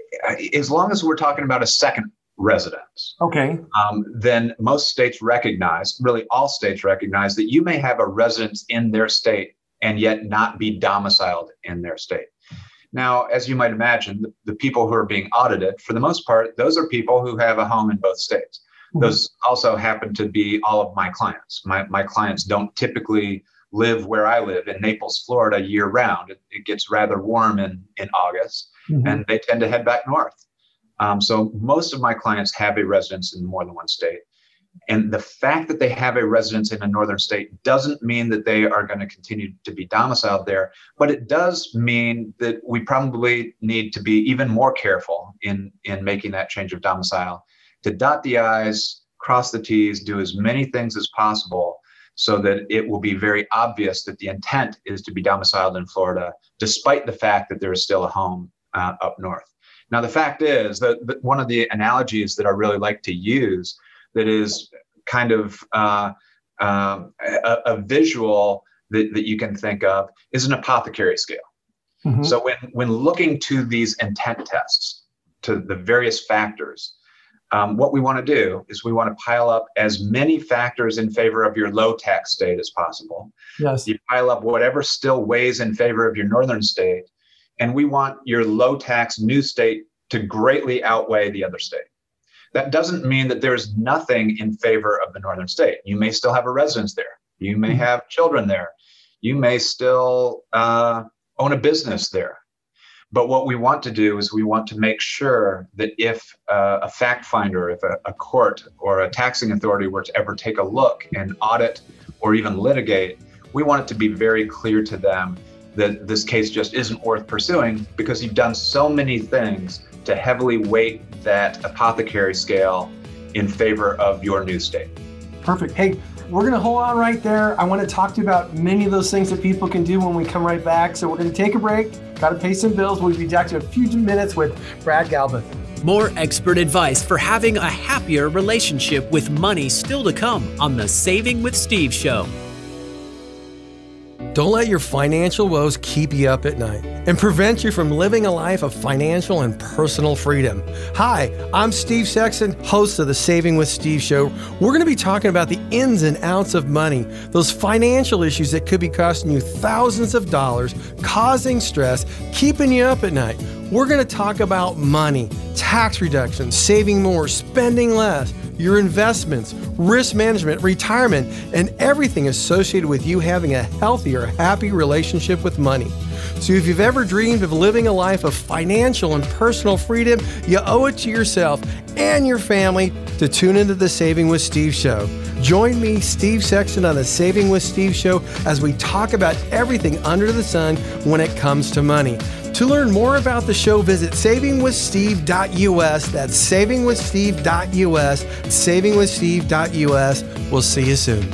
as long as we're talking about a second residence, okay, um, then most states recognize, really all states recognize that you may have a residence in their state and yet not be domiciled in their state. Now, as you might imagine, the, the people who are being audited, for the most part, those are people who have a home in both states. Mm-hmm. Those also happen to be all of my clients. My, my clients don't typically live where I live in Naples, Florida, year round. It, it gets rather warm in, in August, mm-hmm. and they tend to head back north. Um, so most of my clients have a residence in more than one state. And the fact that they have a residence in a northern state doesn't mean that they are going to continue to be domiciled there, but it does mean that we probably need to be even more careful in, in making that change of domicile, to dot the I's, cross the T's, do as many things as possible so that it will be very obvious that the intent is to be domiciled in Florida, despite the fact that there is still a home uh, up north. Now, the fact is that, that one of the analogies that I really like to use that is kind of uh, uh, a, a visual that, that you can think of is an apothecary scale. Mm-hmm. So when, when looking to these intent tests, to the various factors, um, what we want to do is we want to pile up as many factors in favor of your low tax state as possible. Yes. You pile up whatever still weighs in favor of your northern state, and we want your low tax new state to greatly outweigh the other state. That doesn't mean that there's nothing in favor of the northern state. You may still have a residence there. You may have children there. You may still uh, own a business there. But what we want to do is we want to make sure that if uh, a fact finder, if a, a court or a taxing authority were to ever take a look and audit or even litigate, we want it to be very clear to them that this case just isn't worth pursuing because you've done so many things to heavily weight that apothecary scale in favor of your new state. Perfect. Hey, we're going to hold on right there. I want to talk to you about many of those things that people can do when we come right back. So we're going to take a break, Got to pay some bills. We'll be back to a few minutes with Brad Galbraith. More expert advice for having a happier relationship with money still to come on the Saving with Steve show. Don't let your financial woes keep you up at night and prevent you from living a life of financial and personal freedom. Hi, I'm Steve Sexton, host of the Saving with Steve show. We're going to be talking about the ins and outs of money, those financial issues that could be costing you thousands of dollars, causing stress, keeping you up at night. We're going to talk about money, tax reduction, saving more, spending less, your investments, risk management, retirement, and everything associated with you having a healthier, happy relationship with money. So if you've ever dreamed of living a life of financial and personal freedom, you owe it to yourself and your family to tune into the Saving with Steve show. Join me, Steve Sexton, on the Saving with Steve show as we talk about everything under the sun when it comes to money. To learn more about the show, visit saving with steve dot u s. That's saving with steve dot u s, saving with steve dot u s. We'll see you soon.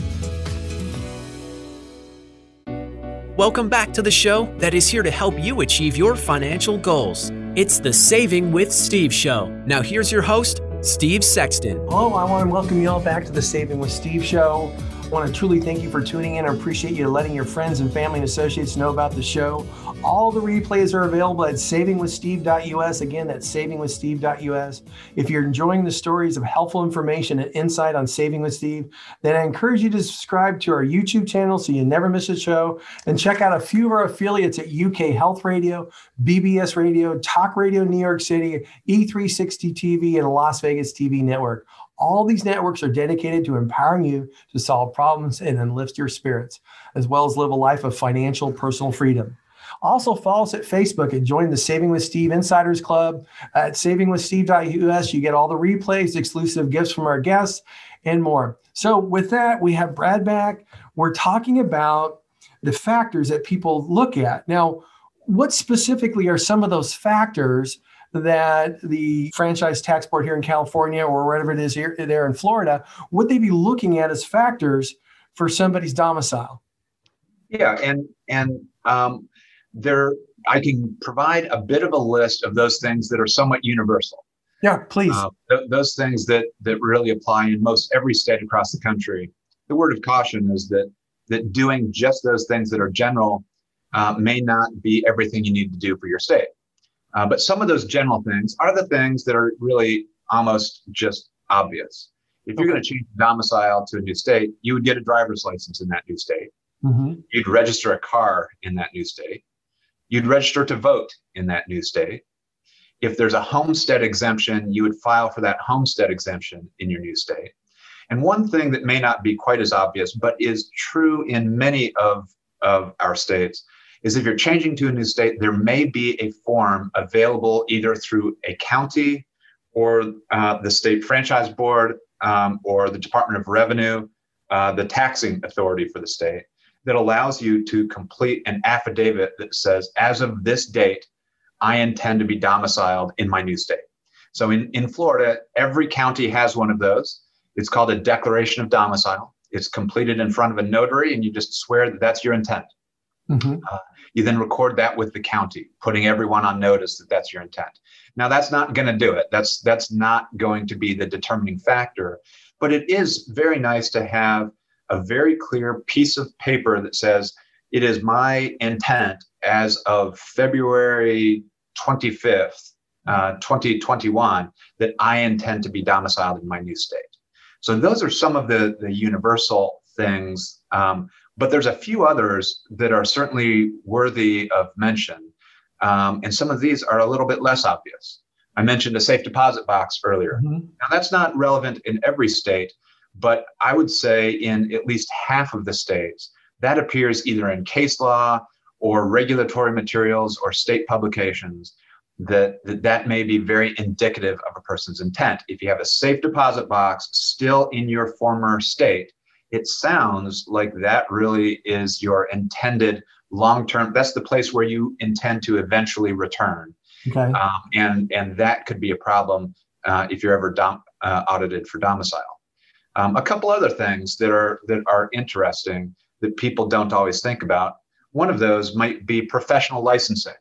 Welcome back to the show that is here to help you achieve your financial goals. It's the Saving with Steve show. Now here's your host, Steve Sexton. Hello, I want to welcome you all back to the Saving with Steve show. I want to truly thank you for tuning in. I appreciate you letting your friends and family and associates know about the show. All the replays are available at saving with steve dot u s. Again, that's saving with steve dot u s. If you're enjoying the stories of helpful information and insight on Saving with Steve, then I encourage you to subscribe to our YouTube channel so you never miss a show, and check out a few of our affiliates at U K Health Radio, B B S Radio, Talk Radio New York City, E three sixty T V, and Las Vegas T V Network. All these networks are dedicated to empowering you to solve problems and enlist your spirits, as well as live a life of financial personal freedom. Also, follow us at Facebook and join the Saving with Steve Insiders Club at saving with steve dot u s. You get all the replays, exclusive gifts from our guests, and more. So with that, we have Brad back. We're talking about the factors that people look at. Now, what specifically are some of those factors that the franchise tax board here in California or wherever it is here there in Florida, would they be looking at as factors for somebody's domicile? Yeah, and and um, there I can provide a bit of a list of those things that are somewhat universal. Yeah, please. Uh, th- those things that that really apply in most every state across the country. The word of caution is that that doing just those things that are general uh, may not be everything you need to do for your state. Uh, but some of those general things are the things that are really almost just obvious. If you're okay. going to change domicile to a new state, you would get a driver's license in that new state. Mm-hmm. You'd register a car in that new state. You'd register to vote in that new state. If there's a homestead exemption, you would file for that homestead exemption in your new state. And one thing that may not be quite as obvious, but is true in many of, of our states, is if you're changing to a new state, there may be a form available either through a county or uh, the state franchise board um, or the Department of Revenue, uh, the taxing authority for the state, that allows you to complete an affidavit that says, as of this date, I intend to be domiciled in my new state. So in, in Florida, every county has one of those. It's called a declaration of domicile. It's completed in front of a notary, and you just swear that that's your intent. Mm-hmm. Uh, you then record that with the county, putting everyone on notice that that's your intent. Now, that's not going to do it. That's that's not going to be the determining factor. But it is very nice to have a very clear piece of paper that says, it is my intent as of February twenty-fifth, uh, twenty twenty-one, that I intend to be domiciled in my new state. So those are some of the, the universal things. Um, But there's a few others that are certainly worthy of mention. Um, and some of these are a little bit less obvious. I mentioned a safe deposit box earlier. Mm-hmm. Now, that's not relevant in every state, but I would say in at least half of the states, that appears either in case law or regulatory materials or state publications, that, that that may be very indicative of a person's intent. If you have a safe deposit box still in your former state, it sounds like that really is your intended long-term, that's the place where you intend to eventually return. Okay. Um, and, and that could be a problem uh, if you're ever dom- uh, audited for domicile. Um, a couple other things that are that are interesting that people don't always think about. One of those might be professional licensing.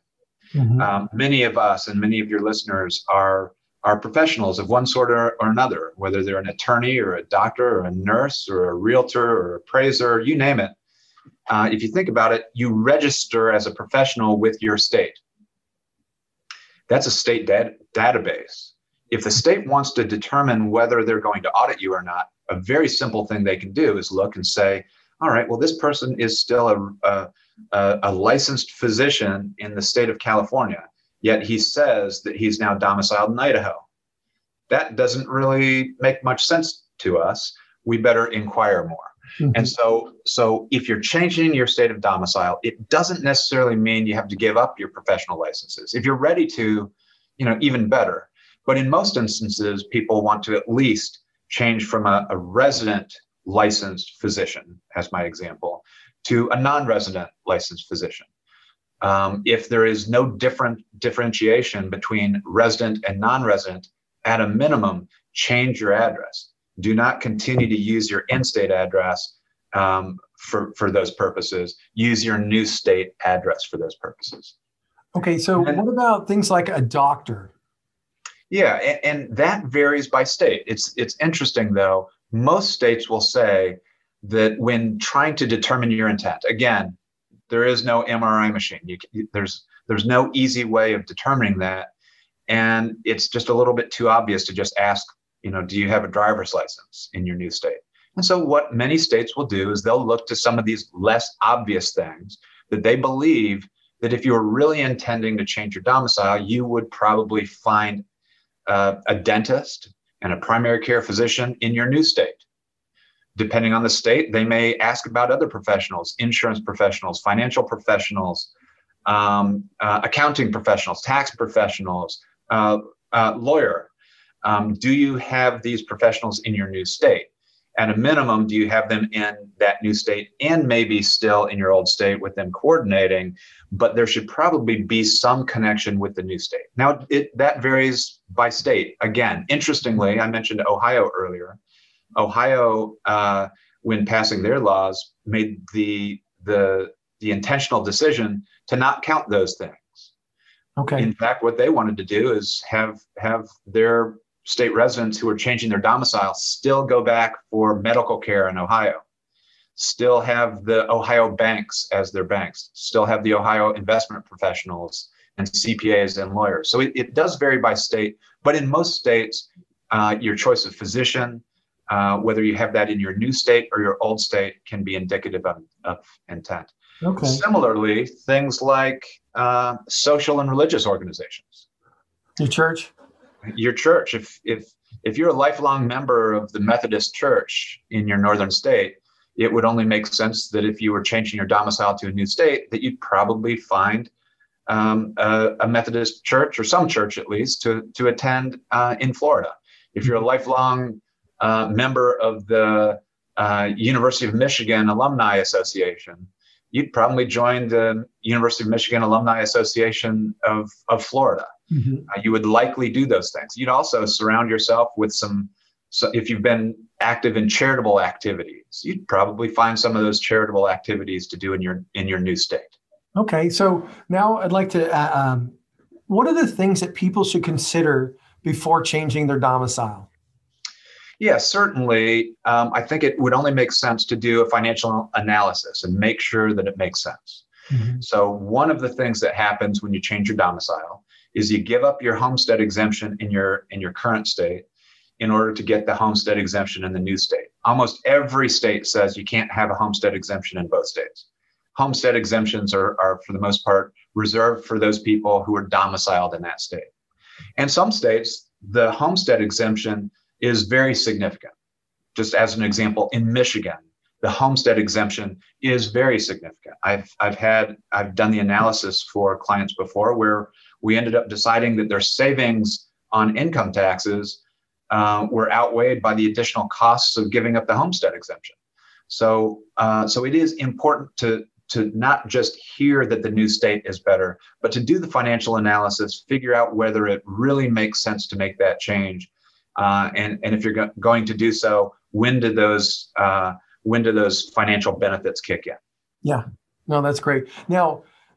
Mm-hmm. Um, many of us and many of your listeners are are professionals of one sort or, or another, whether they're an attorney or a doctor or a nurse or a realtor or appraiser, you name it. Uh, if you think about it, you register as a professional with your state. That's a state dat- database. If the state wants to determine whether they're going to audit you or not, a very simple thing they can do is look and say, all right, well, this person is still a, a, a licensed physician in the state of California, yet he says that he's now domiciled in Idaho. That doesn't really make much sense to us. We better inquire more. Mm-hmm. And so, so if you're changing your state of domicile, it doesn't necessarily mean you have to give up your professional licenses. If you're ready to, you know, even better. But in most instances, people want to at least change from a, a resident licensed physician, as my example, to a non-resident licensed physician. Um, if there is no different differentiation between resident and non-resident, at a minimum, change your address. Do not continue to use your in-state address um, for, for those purposes. Use your new state address for those purposes. Okay, so and, what about things like a doctor? Yeah, and, and that varies by state. It's it's interesting, though. Most states will say that when trying to determine your intent, again, there is no M R I machine. You, there's there's no easy way of determining that. And it's just a little bit too obvious to just ask, you know, do you have a driver's license in your new state? And so what many states will do is they'll look to some of these less obvious things that they believe that if you were really intending to change your domicile, you would probably find uh, a dentist and a primary care physician in your new state. Depending on the state, they may ask about other professionals, insurance professionals, financial professionals, um, uh, accounting professionals, tax professionals, uh, uh, lawyer. Um, do you have these professionals in your new state? At a minimum, do you have them in that new state and maybe still in your old state with them coordinating? But there should probably be some connection with the new state. Now, it, that varies by state. Again, interestingly, I mentioned Ohio earlier. Ohio, uh, when passing their laws, made the, the, the intentional decision to not count those things. Okay. In fact, what they wanted to do is have have their state residents who are changing their domicile still go back for medical care in Ohio, still have the Ohio banks as their banks, still have the Ohio investment professionals and C P As and lawyers. So it, it does vary by state, but in most states, uh, your choice of physician, uh, whether you have that in your new state or your old state, can be indicative of, of intent. Okay. Similarly, things like uh, social and religious organizations. Your church? Your church. If if if you're a lifelong member of the Methodist Church in your northern state, it would only make sense that if you were changing your domicile to a new state, that you'd probably find um, a, a Methodist church or some church at least to to attend uh, in Florida. If you're a lifelong uh, member of the uh, University of Michigan Alumni Association, you'd probably join the University of Michigan Alumni Association of, of Florida. Mm-hmm. Uh, you would likely do those things. You'd also surround yourself with some, so if you've been active in charitable activities, you'd probably find some of those charitable activities to do in your in your new state. Okay, so now I'd like to, uh, um, what are the things that people should consider before changing their domicile? Yeah, certainly. Um, I think it would only make sense to do a financial analysis and make sure that it makes sense. Mm-hmm. So one of the things that happens when you change your domicile is you give up your homestead exemption in your in your current state in order to get the homestead exemption in the new state. Almost every state says you can't have a homestead exemption in both states. Homestead exemptions are, are for the most part, reserved for those people who are domiciled in that state. And some states, the homestead exemption is very significant. Just as an example, in Michigan, the homestead exemption is very significant. I've I've had I've done the analysis for clients before where we ended up deciding that their savings on income taxes uh, were outweighed by the additional costs of giving up the homestead exemption. So uh, so it is important to to not just hear that the new state is better, but to do the financial analysis, figure out whether it really makes sense to make that change. Uh, and, and if you're go- going to do so, when do those uh, when do those financial benefits kick in? Yeah, no, that's great. Now,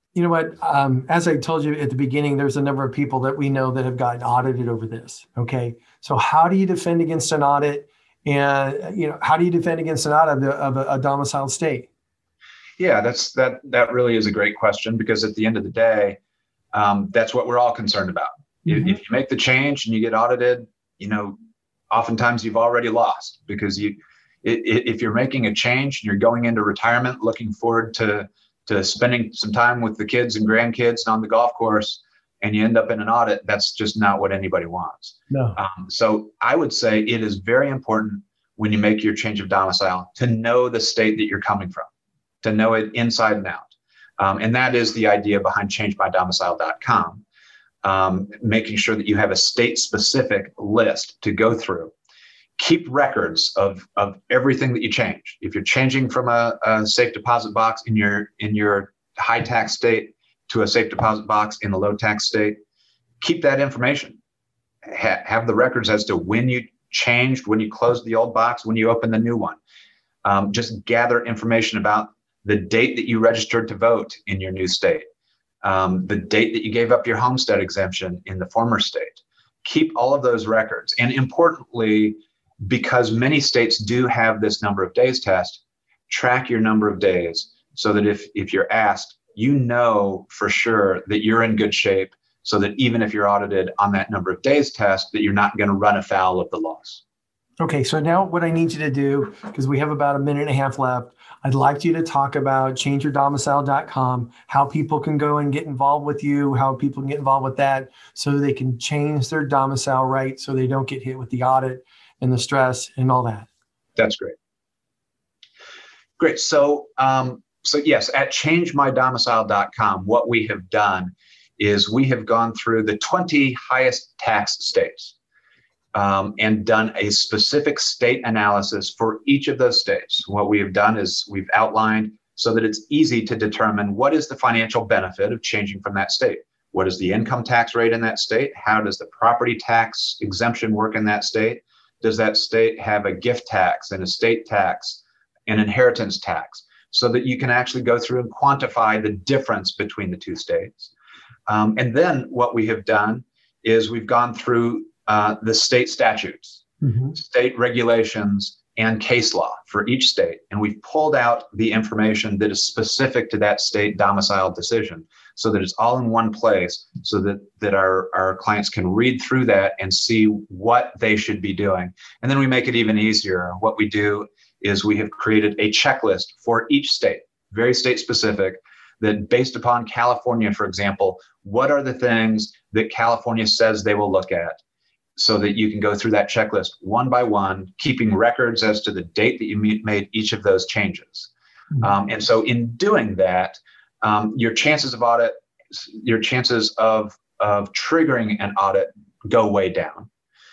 You know what? Um, as I told you at the beginning, there's a number of people that we know that have gotten audited over this. Okay. So how do you defend against an audit? And, you know, how do you defend against an audit of, the, of a, a domiciled state? Yeah, that's that. That really is a great question, because at the end of the day, um, that's what we're all concerned about. Mm-hmm. If, if you make the change and you get audited, you know, oftentimes you've already lost, because you, it, it, if you're making a change and you're going into retirement, looking forward to to spending some time with the kids and grandkids on the golf course, and you end up in an audit, that's just not what anybody wants. No. Um, so I would say it is very important when you make your change of domicile to know the state that you're coming from, to know it inside and out. Um, and that is the idea behind change my domicile dot com, um, making sure that you have a state-specific list to go through. Keep records of, of everything that you change. If you're changing from a, a safe deposit box in your in your high tax state to a safe deposit box in the low tax state, keep that information. Ha- have the records as to when you changed, when you closed the old box, when you opened the new one. Um, just gather information about the date that you registered to vote in your new state, um, the date that you gave up your homestead exemption in the former state. Keep all of those records. And importantly, because many states do have this number of days test, track your number of days so that if, if you're asked, you know for sure that you're in good shape, so that even if you're audited on that number of days test, that you're not going to run afoul of the laws. Okay, so now what I need you to do, because we have about a minute and a half left, I'd like you to talk about change your domicile dot com, how people can go and get involved with you, how people can get involved with that so they can change their domicile right so they don't get hit with the audit and the stress and all that. That's great. Great. So, um, so yes, at change my domicile dot com, what we have done is we have gone through the twenty highest taxed states um, and done a specific state analysis for each of those states. What we have done is we've outlined so that it's easy to determine what is the financial benefit of changing from that state. What is the income tax rate in that state? How does the property tax exemption work in that state? Does that state have a gift tax, an estate tax, an inheritance tax, so that you can actually go through and quantify the difference between the two states? Um, and then what we have done is we've gone through uh, the state statutes, mm-hmm. state regulations, and case law for each state. And we've pulled out the information that is specific to that state domicile decision, so that it's all in one place, so that, that our, our clients can read through that and see what they should be doing. And then we make it even easier. What we do is we have created a checklist for each state, very state specific, that based upon California, for example, what are the things that California says they will look at, so that you can go through that checklist one by one, keeping records as to the date that you made each of those changes. Mm-hmm. Um, and so in doing that, um, your chances of audit, your chances of, of triggering an audit go way down.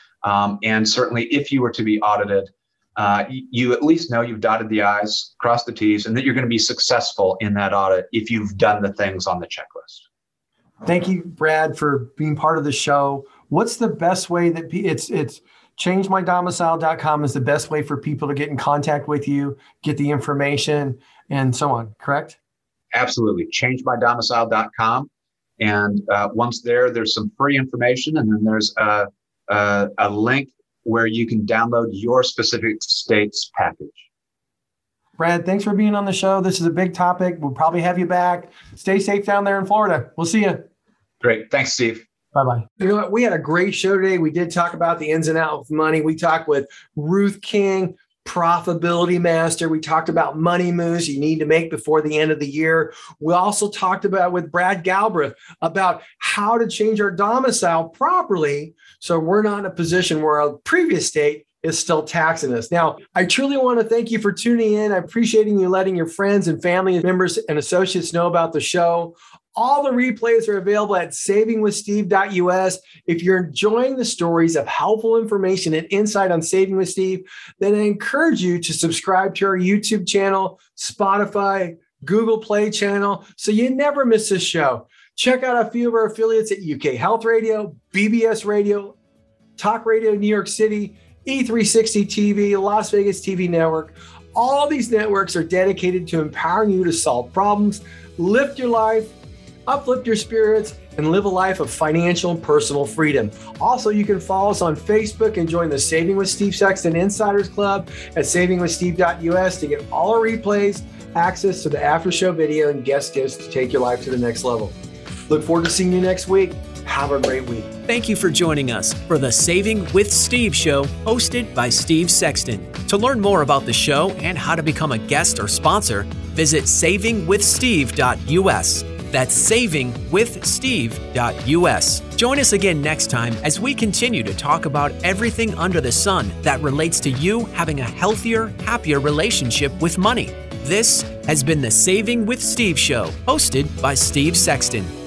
Um, and certainly if you were to be audited, uh, you at least know you've dotted the I's, crossed the T's, and that you're going to be successful in that audit if you've done the things on the checklist. Thank you, Brad, for being part of the show. What's the best way that pe- it's it's change my domicile dot com is the best way for people to get in contact with you, get the information, and so on, correct? Absolutely. change my domicile dot com. And uh, once there, there's some free information, and then there's a, a, a link where you can download your specific state's package. Brad, thanks for being on the show. This is a big topic. We'll probably have you back. Stay safe down there in Florida. We'll see you. Great. Thanks, Steve. Bye-bye. You know what? We had a great show today. We did talk about the ins and outs of money. We talked with Ruth King, Profitability Master. We talked about money moves you need to make before the end of the year. We also talked about with Brad Galbraith about how to change our domicile properly so we're not in a position where a previous state is still taxing us. Now, I truly want to thank you for tuning in. I appreciate you letting your friends and family members and associates know about the show. All the replays are available at saving with steve dot u s. If you're enjoying the stories of helpful information and insight on Saving with Steve, then I encourage you to subscribe to our YouTube channel, Spotify, Google Play channel, so you never miss a show. Check out a few of our affiliates at U K Health Radio, B B S Radio, Talk Radio New York City, E three sixty T V, Las Vegas T V Network. All these networks are dedicated to empowering you to solve problems, lift your life, uplift your spirits, and live a life of financial and personal freedom. Also, you can follow us on Facebook and join the Saving with Steve Sexton Insiders Club at saving with steve dot u s to get all our replays, access to the after show video, and guest gifts to take your life to the next level. Look forward to seeing you next week. Have a great week. Thank you for joining us for the Saving with Steve show, hosted by Steve Sexton. To learn more about the show and how to become a guest or sponsor, visit saving with steve dot u s. That's saving with steve dot u s. Join us again next time as we continue to talk about everything under the sun that relates to you having a healthier, happier relationship with money. This has been the Saving with Steve show, hosted by Steve Sexton.